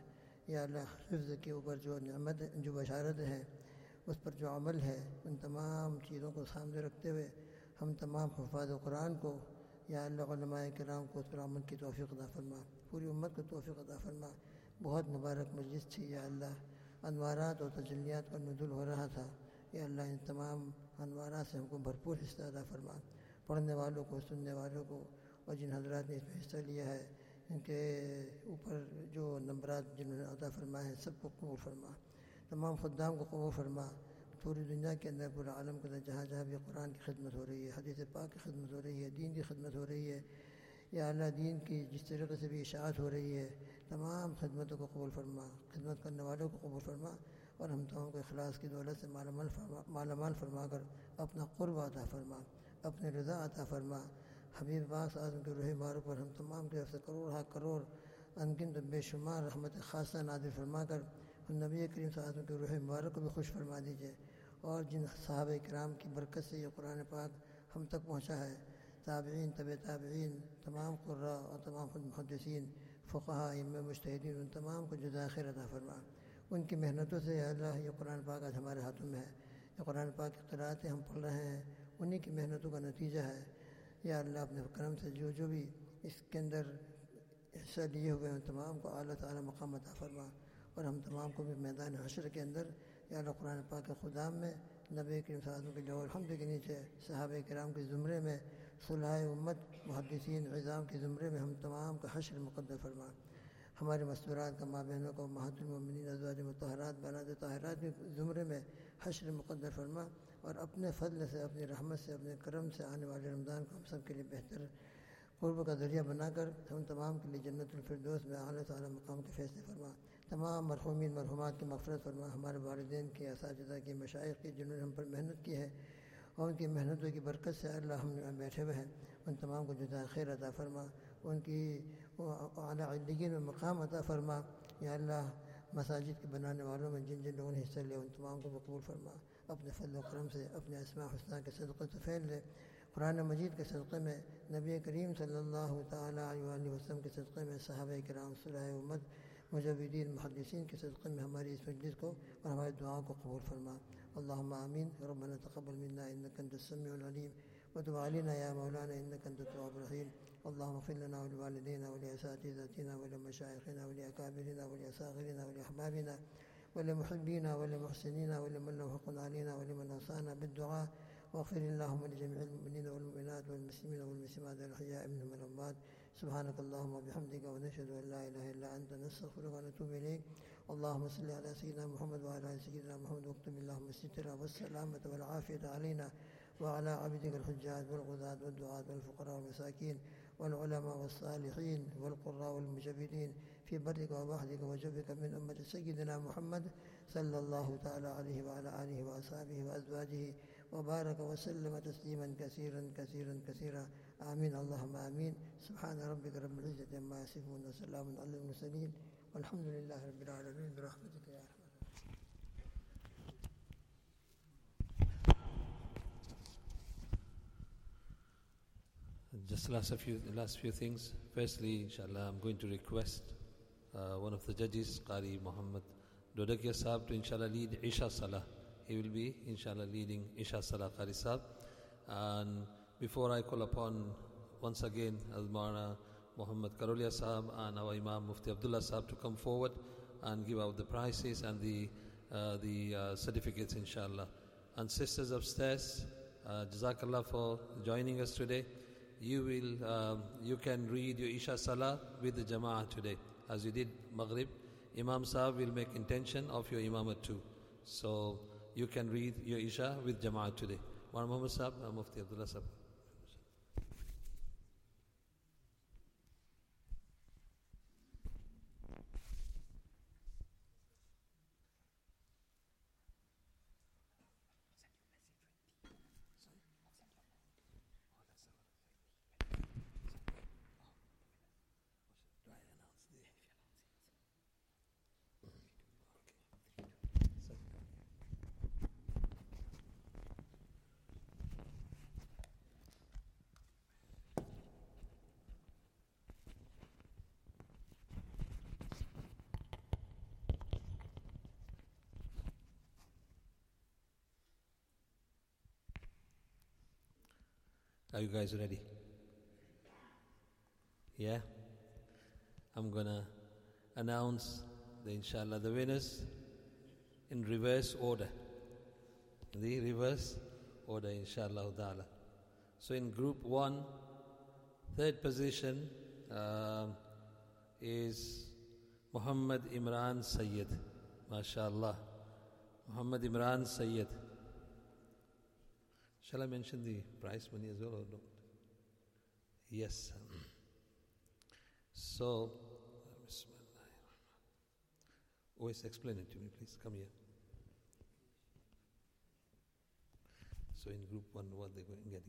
या अल्लाह हिफ्ज़ के ऊपर जो नेमत जो बशारत है उस पर जो अमल है उन तमाम चीज़ों को सामने रखते हुए हम तमाम हुफ़ाज़ कुरान को या अल्लाह उलमाए किराम को उस पर अमल की तौफ़ीक़ अता फ़रमा, पूरी उम्मत को तौफ़ीक़ अता फ़रमा। बहुत मुबारक मजलिस थी या अल्लाह, अनवारात और तजल्लियात का नुज़ुल हो रहा था या अल्लाह इन तमाम अनवारात से हमको भरपूर हिस्सा अता फ़रमा। पढ़ने वालों को, सुनने वालों को और जिन हज़रात ने इसमें हिस्सा लिया है इनके ऊपर जो नंबरात जिन्होंने अता फ़रमाए हैं सबको कबूल फ़रमा, तमाम खुद्दाम को कबूल फ़रमा। पूरी दुनिया के अंदर, पूरा आलम के अंदर जहाँ जहाँ भी कुरान की खिदमत हो रही है, हदीस पाक की खिदमत हो रही है, दीन की खिदमत हो रही है या अल्लाह दीन की जिस तरीक़े से भी इशाअत हो रही है, तमाम खिदमतों को कबूल फ़रमा, खिदमत करने वालों को कबूल फ़रमा और हम तमाम को इखलास की दौलत से मालामाल फरमा मालामाल फरमा कर अपना क़ुर्ब अता फ़रमा, अपने रज़ा अता फ़रमा। हबीब पाक आज़म के रूह मुबारक पर हम तमाम की तरफ से करोड़ हा करोड़ अनगिनत बेशुमार रहमत ख़ासा नाज़िल फ़रमा कर नबी करीम आज़म के रूह मुबारक को भी खुश फरमा दीजिए। और जिन सहाबा किराम की बरकत से ये कुरान पाक हम तक पहुँचा है, ताबईन, तबे ताबईन, तमाम क़ुर्रा और तमाम मुहद्दिसीन, फ़ुक़हा, इमाम मुज्तहिदीन, उन तमाम को जज़ाए खैर अता फ़रमा। उनकी मेहनतों से अल्लाह ये कुरान पाक आज हमारे हाथों में है, ये कुरान पाक की क़िराअतें हम पढ़ रहे हैं, उन्हीं की मेहनतों का नतीजा है। या अल्लाह अपने करम से जो जो भी इसके अंदर हिस्सा लिए हुए हैं तमाम को आला ताला मक़ाम अता फ़रमा और हम तमाम को भी मैदान हश्र के अंदर या अल्लाह कुरान पाक के खुदाम में नबी करीम सल्लल्लाहु अलैहि वसल्लम के लौह हम्द के नीचे सहाबा किराम के ज़ुमरे में सुलहाए उम्मत मुहद्दिसीन इज़ाम के ज़ुमरे में हम तमाम का हश्र मुक़द्दर फ़रमा। हमारे मस्तूरात का माँ बहनों को महतुल मोमिनीन अज़वाज मुतहरात बनात ताहिरात के ज़ुमरे में हश्र मुक़द्दर फ़रमा और अपने फ़ज़ल से, अपनी रहमत से, अपने करम से आने वाले रमज़ान को हम सब के लिए बेहतर क़ुर्ब का ज़रिया बनाकर हम तमाम के लिए जन्नतुल फ़िरदौस में आला ताला मक़ाम के फ़ैसले फ़रमा। तमाम मरहूमीन मरहूमात की मग़फ़िरत फ़रमा। हमारे वालिदैन की, असातिज़ा की, मशाइख़ की जिन्होंने हम पर मेहनत की है और उनकी मेहनतों की बरकत से अल्लाह हम यहाँ बैठे हुए हैं, उन तमाम को जज़ाए खैर अता फ़रमा, उनकी आला इल्लिय्यीन में मक़ाम अता फ़रमा। या अल्लाह मसाजिद के बनाने वालों में जिन जिन लोगों ने हिस्सा लिया उन तमाम को कबूल फ़रमा, अपने फ़ज़ल व करम से, अपने अस्मा हुस्ना के सदक़े से फ़ैल ले। कुरान मजीद के सदक़े में, नबी करीम सल्लल्लाहु तआला अलैहि वसल्लम के सदक़े में, सहाबा किराम सुलहाए उम्मत मुजव्विदीन मुहद्दिसीन के सदक़े में हमारी इस मजलिस को और हमारी दुआओं को कबूल फ़रमा। अल्लाहुम्मा आमीन। रब्बना तक़ब्बल मिन्ना इन्नका अंतस समीउल अलीम व तुब अलैना या मौलाना इन्नका अंतत तव्वाबुर रहीम। अल्लाहुम्मा इग़फिर लना व लिवालिदैना व लिअसातिज़तिना व लिमशाइख़िना व लिअकाबिरिना व लिअसाग़िरिना व लिअहबाबिना व लिमुहिब्बिना व लिमुहसिनीना व लिमन lahu हक़्क़ुन अलैना व लिमन awसाना बिद्दुआ वाग़फिर अल्लाहुम्मा लिजमीइल मुमिनीना वल मुमिनात वल मुस्लिमीना वल मुस्लिमात अल अहयाइ मिनहुम वल अमवात। सुब्हानकल्लाहुम्मा व बिहम्दिका व नशहदु अन ला इलाहा इल्ला अंता नस्तग़फिरुका व नतूबु इलैक। अल्लाहुम्मा सल्लि अला सय्यिदिना मुहम्मद व अला आलि सय्यिदिना मुहम्मद वक्तुब अल्लाहुम्मा सित्रा वस्सलामता वल आफ़ियता अलैना व अला अब्दिका अल हुज्जाज वल ग़ुज़ात वद दुआत वल फ़ुक़रा वल मसाकीन वल उलमा वस्सालिहीन वल क़ुर्रा वल मुजव्विदीन फ़ी बर्रिका व बहरिका व जव्विका मिन उम्मति सय्यिदिना मुहम्मद सल्लल्लाहु तआला अलैहि व अला आलिहि व अस्हाबिहि व अज़वाजिहि व बारक व सल्लम तस्लीमन कसीरन कसीरन कसीरा। आमीन अल्लाहुम्मा आमीन। सुब्हान रब्बिका रब्बिल इज़्ज़ति अम्मा यसिफ़ून व सलामुन अलल मुरसलीन वल्हम्दुलिल्लाहि रब्बिल आलमीन बिरहमतिका या अरहमर राहिमीन। Just last a few last few things. Firstly, inshallah, I'm going to request uh, one of the judges, Qari Muhammad Dodakia Sahab, to inshallah lead Isha Salah. He will be inshallah leading Isha Salah, Qari Sahab. And before I call upon once again Al-Mawlana Muhammad Karolia Sahab and our Imam Mufti Abdullah Sahab to come forward and give out the prizes and the uh, the uh, certificates, inshallah. And sisters upstairs, uh, Jazakallah for joining us today. You will, um, you can read your Isha Salah with the Jama'ah today, as you did Maghrib. Imam Sahab will make intention of your Imamah too. So you can read your Isha with Jama'ah today. Mawlana Muhammad Sahab, uh, Mufti Abdullah Sahab. Are you guys ready? Yeah? I'm going to announce the inshallah the winners in reverse order. The reverse order inshallah ta'ala. So in group one, third position uh, is Muhammad Imran Sayyid. MashaAllah. Muhammad Imran Sayyid. Shall I mention the prize money as well or not? Yes. So, always explain it to me, please. Come here. So in group one, what they're going getting?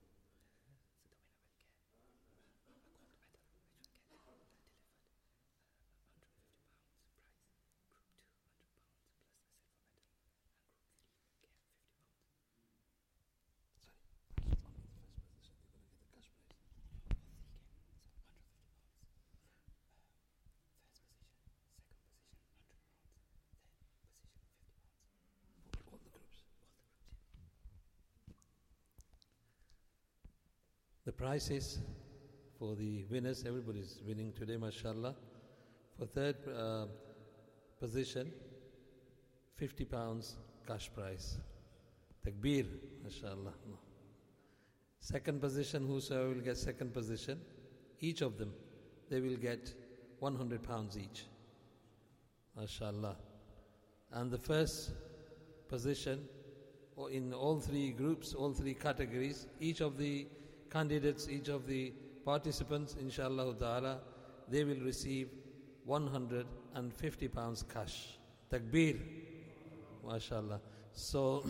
The prices for the winners, everybody's winning today, mashallah. For third uh, position, fifty pounds cash prize. Takbir, mashallah. Second position, whosoever will get second position, each of them, they will get one hundred pounds each. Mashallah. And the first position, or in all three groups, all three categories, each of the candidates, each of the participants, inshallah ta'ala, they will receive one hundred fifty pounds cash. Takbir. MashaAllah. So,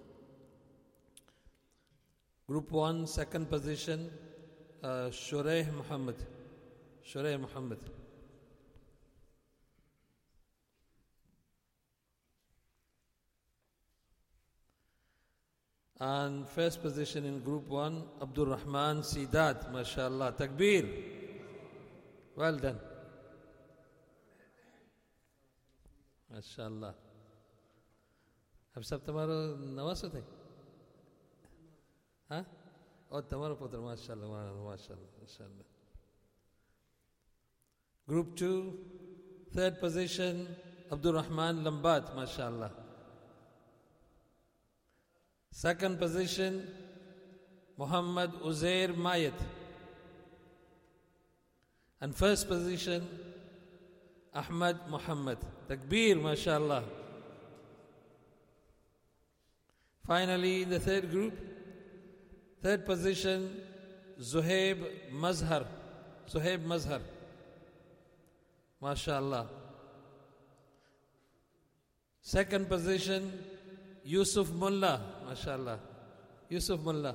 group one, second position, uh, Shuraih Muhammad. Shuraih Muhammad. And first position in group one, Abdul Rahman Sidat, mashallah. Takbir. Well done. Mashallah. अब सब तुम्हारो नवास थे हाँ और तुम्हारा पुत्र माशाल्लाह माशाल्लाह माशाल्लाह Group two, third position, Abdul Rahman Lambat, mashallah. Second position, Muhammad Uzair Mayat. And first position, Ahmad Muhammad. Takbir, mashallah. Finally, in the third group, third position, Zuhaib Mazhar. Zuhaib Mazhar. MashaAllah. Second position, Yusuf Mullah. MashaAllah. Yusuf Mullah.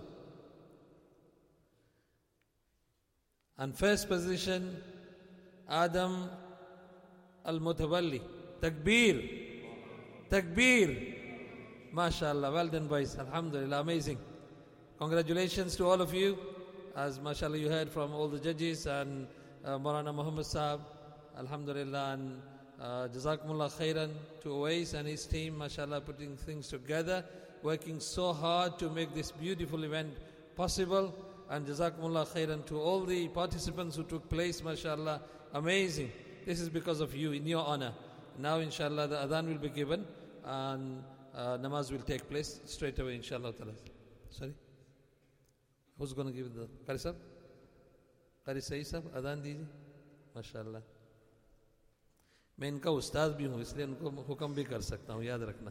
And first position, Adam Al-Mutawalli. Takbir. Takbir. MashaAllah. Well done, boys. Alhamdulillah. Amazing. Congratulations to all of you. As MashaAllah you heard from all the judges and uh, Maulana Muhammad Saab. Alhamdulillah. And uh, Jazakumullah khairan to Uwais and his team. MashaAllah, putting things together. Working so hard to make this beautiful event possible. And Jazakumullah khairan to all the participants who took place. MashaAllah. Amazing. This is because of you, in your honor. Now inshallah the adhan will be given. And Uh, namaz will take place straight away, inshallah. Sorry? Who's going to give the Qari Sahib? Qari Saeed Sahib, adhan दीजिए. माशाअल्लाह. मैं इनका उस्ताद भी हूँ, इसलिए उनको हुक्म भी कर सकता हूँ, याद रखना.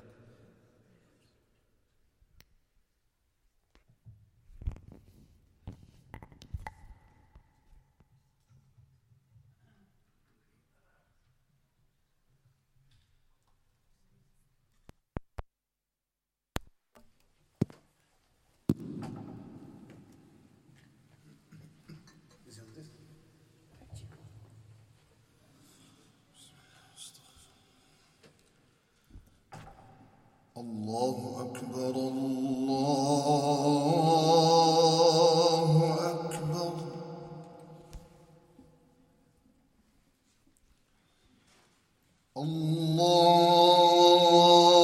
الله أكبر الله أكبر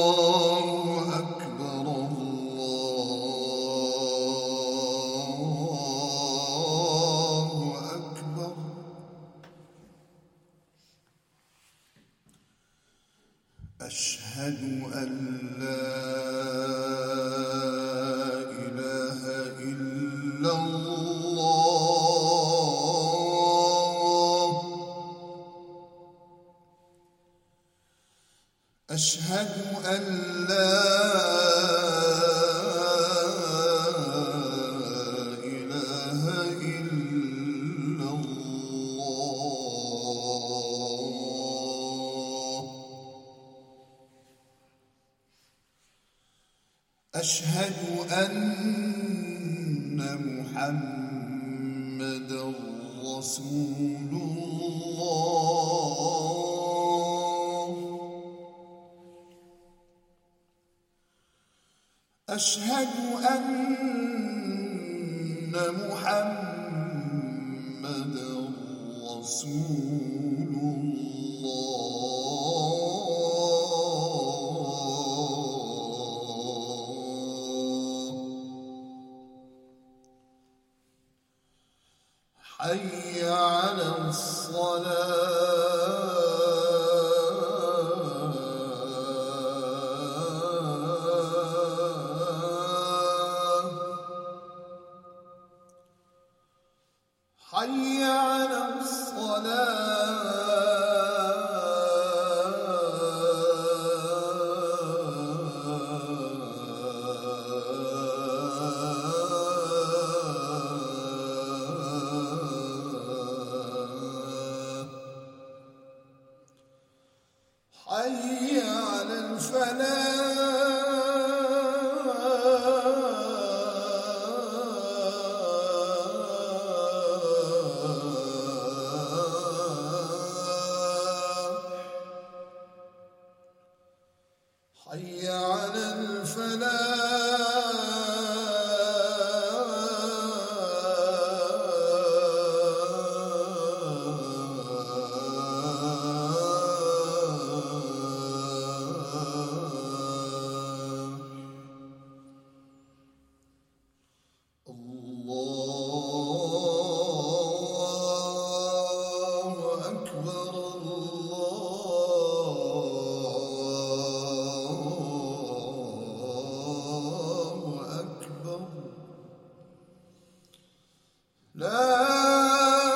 الله أكبر الله أشهد أن لا إله إلا الله أشهد أن لا إله إلا الله أشهد أن محمدًا رسول الله أشهد أن محمدًا رسول الله حي على الصلاة حي على الصلاة حي على الفلاح حي على الفلاح الله أكبر الله أكبر لا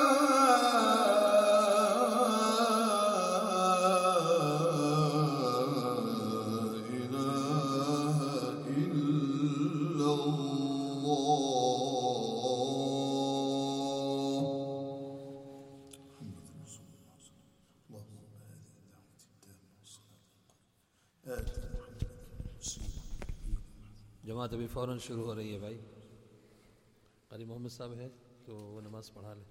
إله إلا الله محمد رسول الله اللهم هذه الدعوة التامة والصلاة القائمة آت محمد المسلم जमात अभी फ़ौरन शुरू हो रही है भाई कारी मोहम्मद साहब है तो वो नमाज पढ़ा ले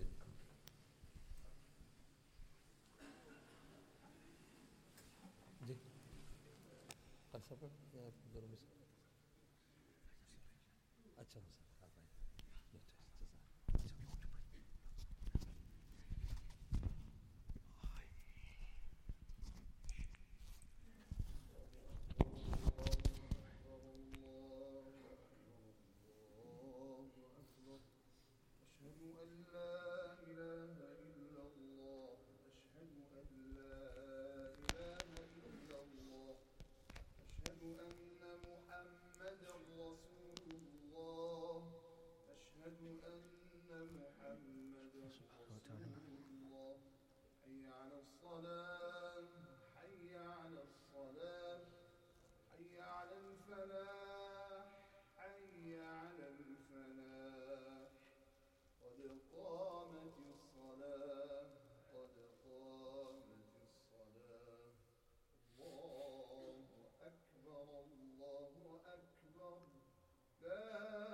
जी कारी साहब या दोनों में से अच्छा हो सकता है أشهد أن لا إله إلا الله أشهد أن لا إله إلا الله أشهد أن محمدًا رسول الله أشهد أن محمدًا رسول الله حي على الصلاة حي على الصلاة حي على الفلاح حي على الفلاح قد قامت الصلاة قد قامت الصلاة الله أكبر الله أكبر لا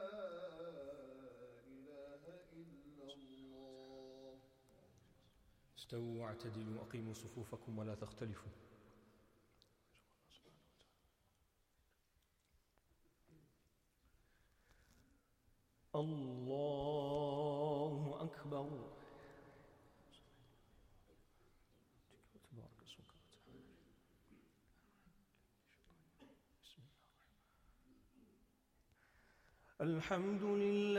إله إلا الله استووا واعتدلوا أقيموا صفوفكم ولا تختلفوا الله أكبر تبارك اسمك وتعالى بسم الله الحمد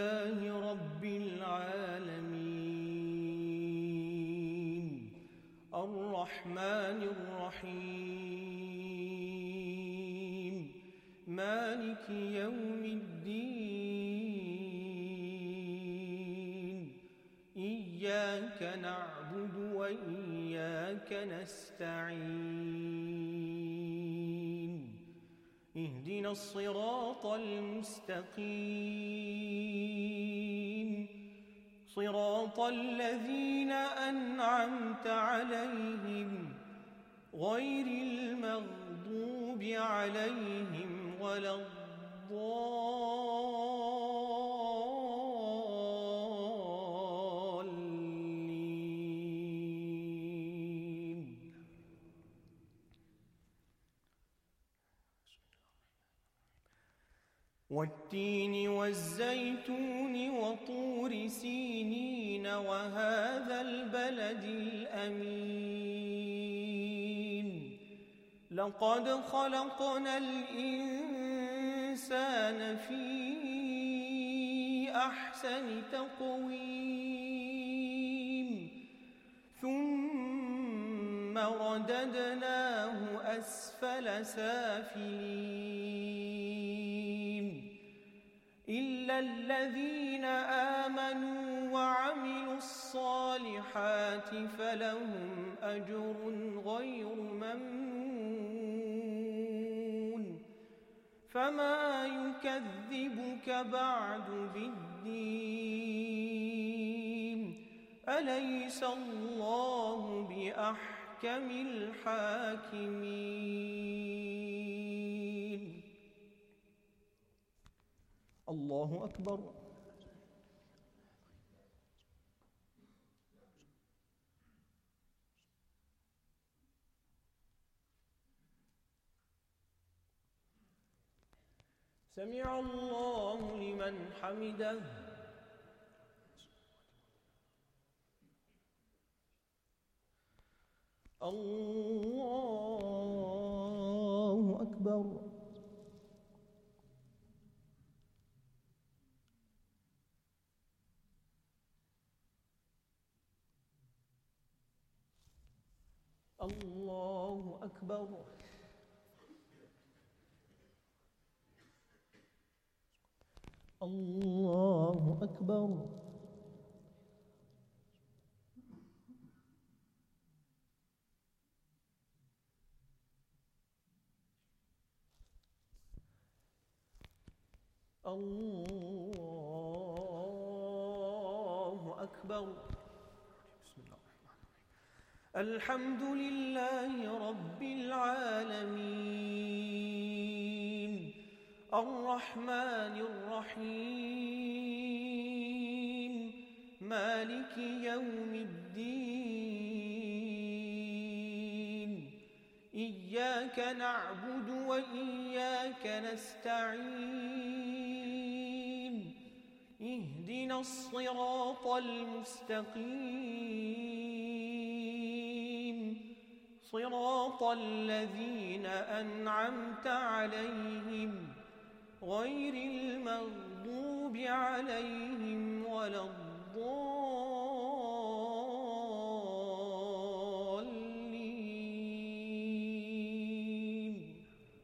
لله رب العالمين الرحمن الرحيم مالك يوم الدين إياك نعبد وإياك نستعين اهدنا الصراط المستقيم صراط الذين أنعمت عليهم غير المغضوب عليهم ولا الضالين. والتين والزيتون وطور سينين وهذا البلد الأمين لقد خلقنا الإنسان في أحسن تقويم ثم رددناه أسفل سافلين إلا الذين آمنوا وعملوا الصالحات فلهم أجر غير ممنون فما يكذبك بعد بالدين أليس الله بأحكم الحاكمين. الله أكبر. سمع الله لمن حمده. الله أكبر. الله أكبر. الله أكبر. الله أكبر. الحمد لله رب العالمين الرحمن الرحيم مالك يوم الدين إياك نعبد وإياك نستعين اهدنا الصراط المستقيم صراط الذين أنعمت عليهم غير المغضوب عليهم ولا الضالين.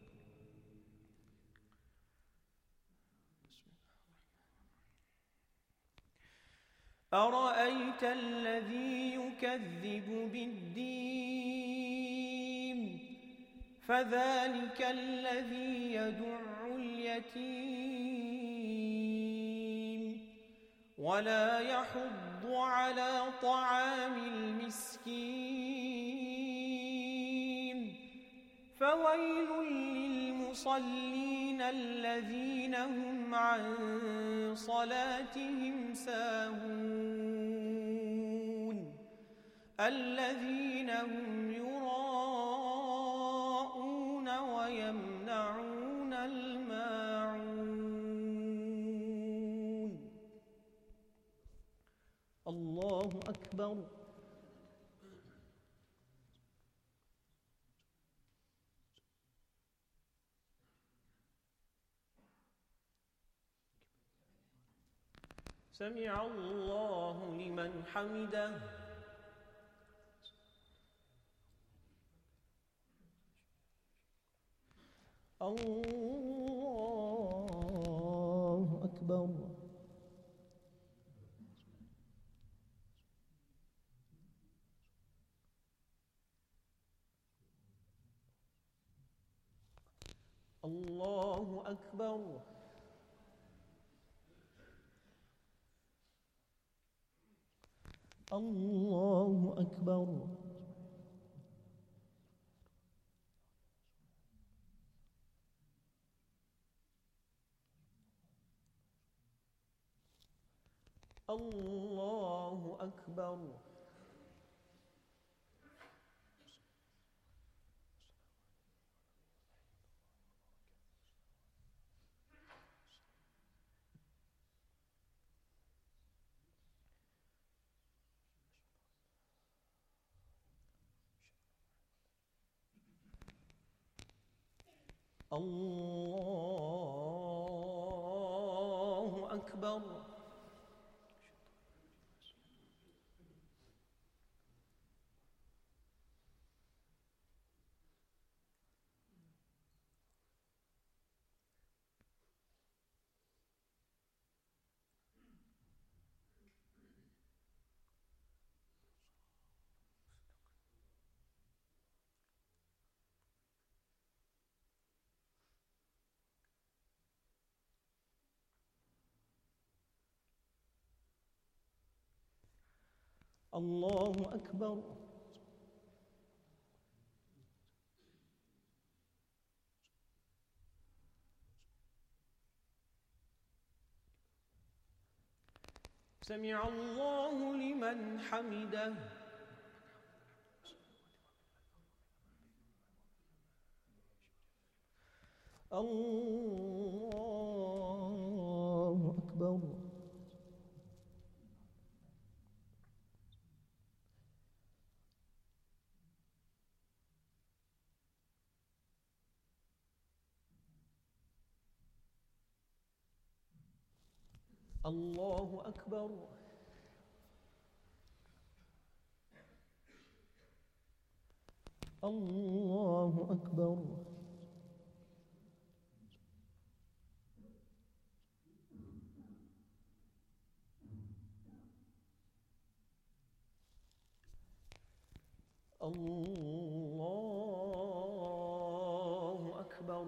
أرأيت الذي يكذب بالدين فذلك الذي يدع اليتيم ولا يحض على طعام المسكين فويل للمصلين الذين هم عن صلاتهم ساهون الذين هم يراءون ويمنعون الماعون. الله أكبر. سمع الله لمن حمده. الله أكبر. الله أكبر. الله أكبر. الله أكبر. الله أكبر. الله أكبر. سمع الله لمن حمده. الله أكبر. الله أكبر. الله أكبر. الله أكبر.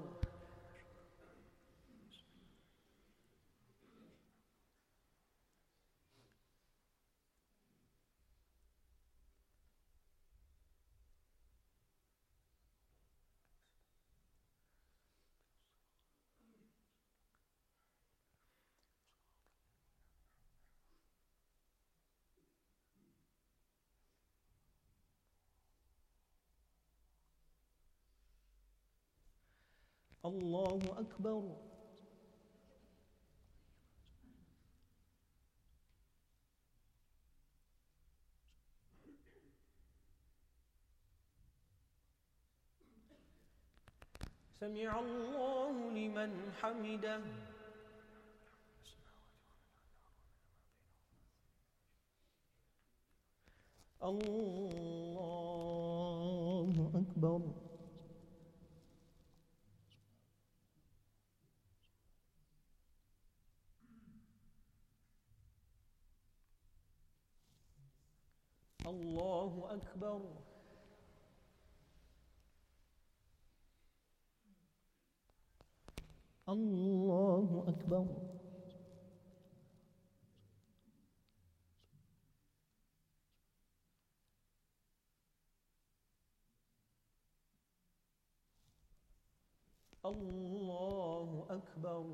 الله أكبر. سمع الله لمن حمده. الله أكبر. الله أكبر. الله أكبر. الله أكبر.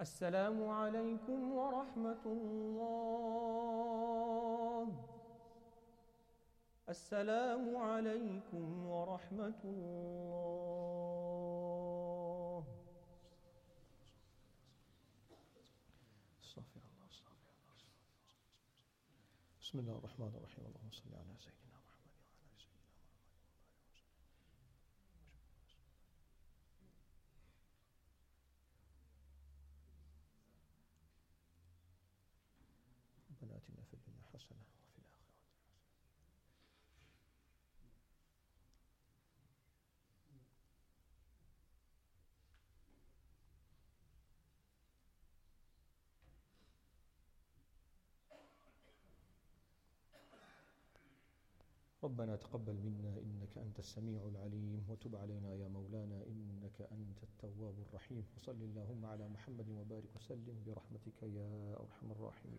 السلام عليكم ورحمة الله. السلام عليكم ورحمة الله. استغفر الله استغفر الله. بسم الله الرحمن الرحيم. اللهم صل على سيدنا محمد وعلى آل سيدنا محمد. ربنا آتنا في الدنيا حسنة وفي الآخرة حسنة. ربنا تقبل منا إنك أنت السميع العليم وتب علينا يا مولانا إنك أنت التواب الرحيم. وصل اللهم على محمد وبارك وسلم برحمتك يا أرحم الراحمين.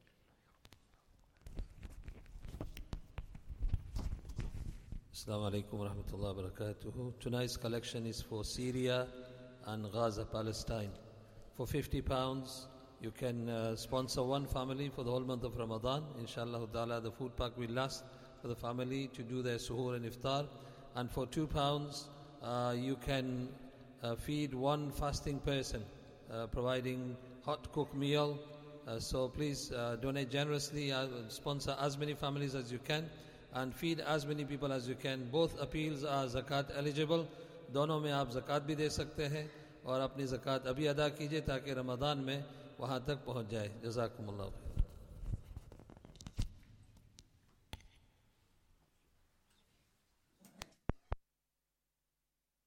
Assalamu alaikum wa rahmatullahi wa barakatuhu. Tonight's collection is for Syria and Gaza, Palestine. For fifty pounds, you can uh, sponsor one family for the whole month of Ramadan. Inshallah ta'ala, the food pack will last for the family to do their suhoor and iftar. And for two pounds, uh, you can uh, feed one fasting person, uh, providing hot cooked meal. Uh, so please uh, donate generously, uh, sponsor as many families as you can, and feed as many people as you can. Both appeals are zakat eligible. दोनों में आप zakat भी दे सकते हैं और अपनी zakat अभी अदा कीजिए ताकि रमज़ान में वहाँ तक पहुँच जाए. जज़ाकुमुल्लाह.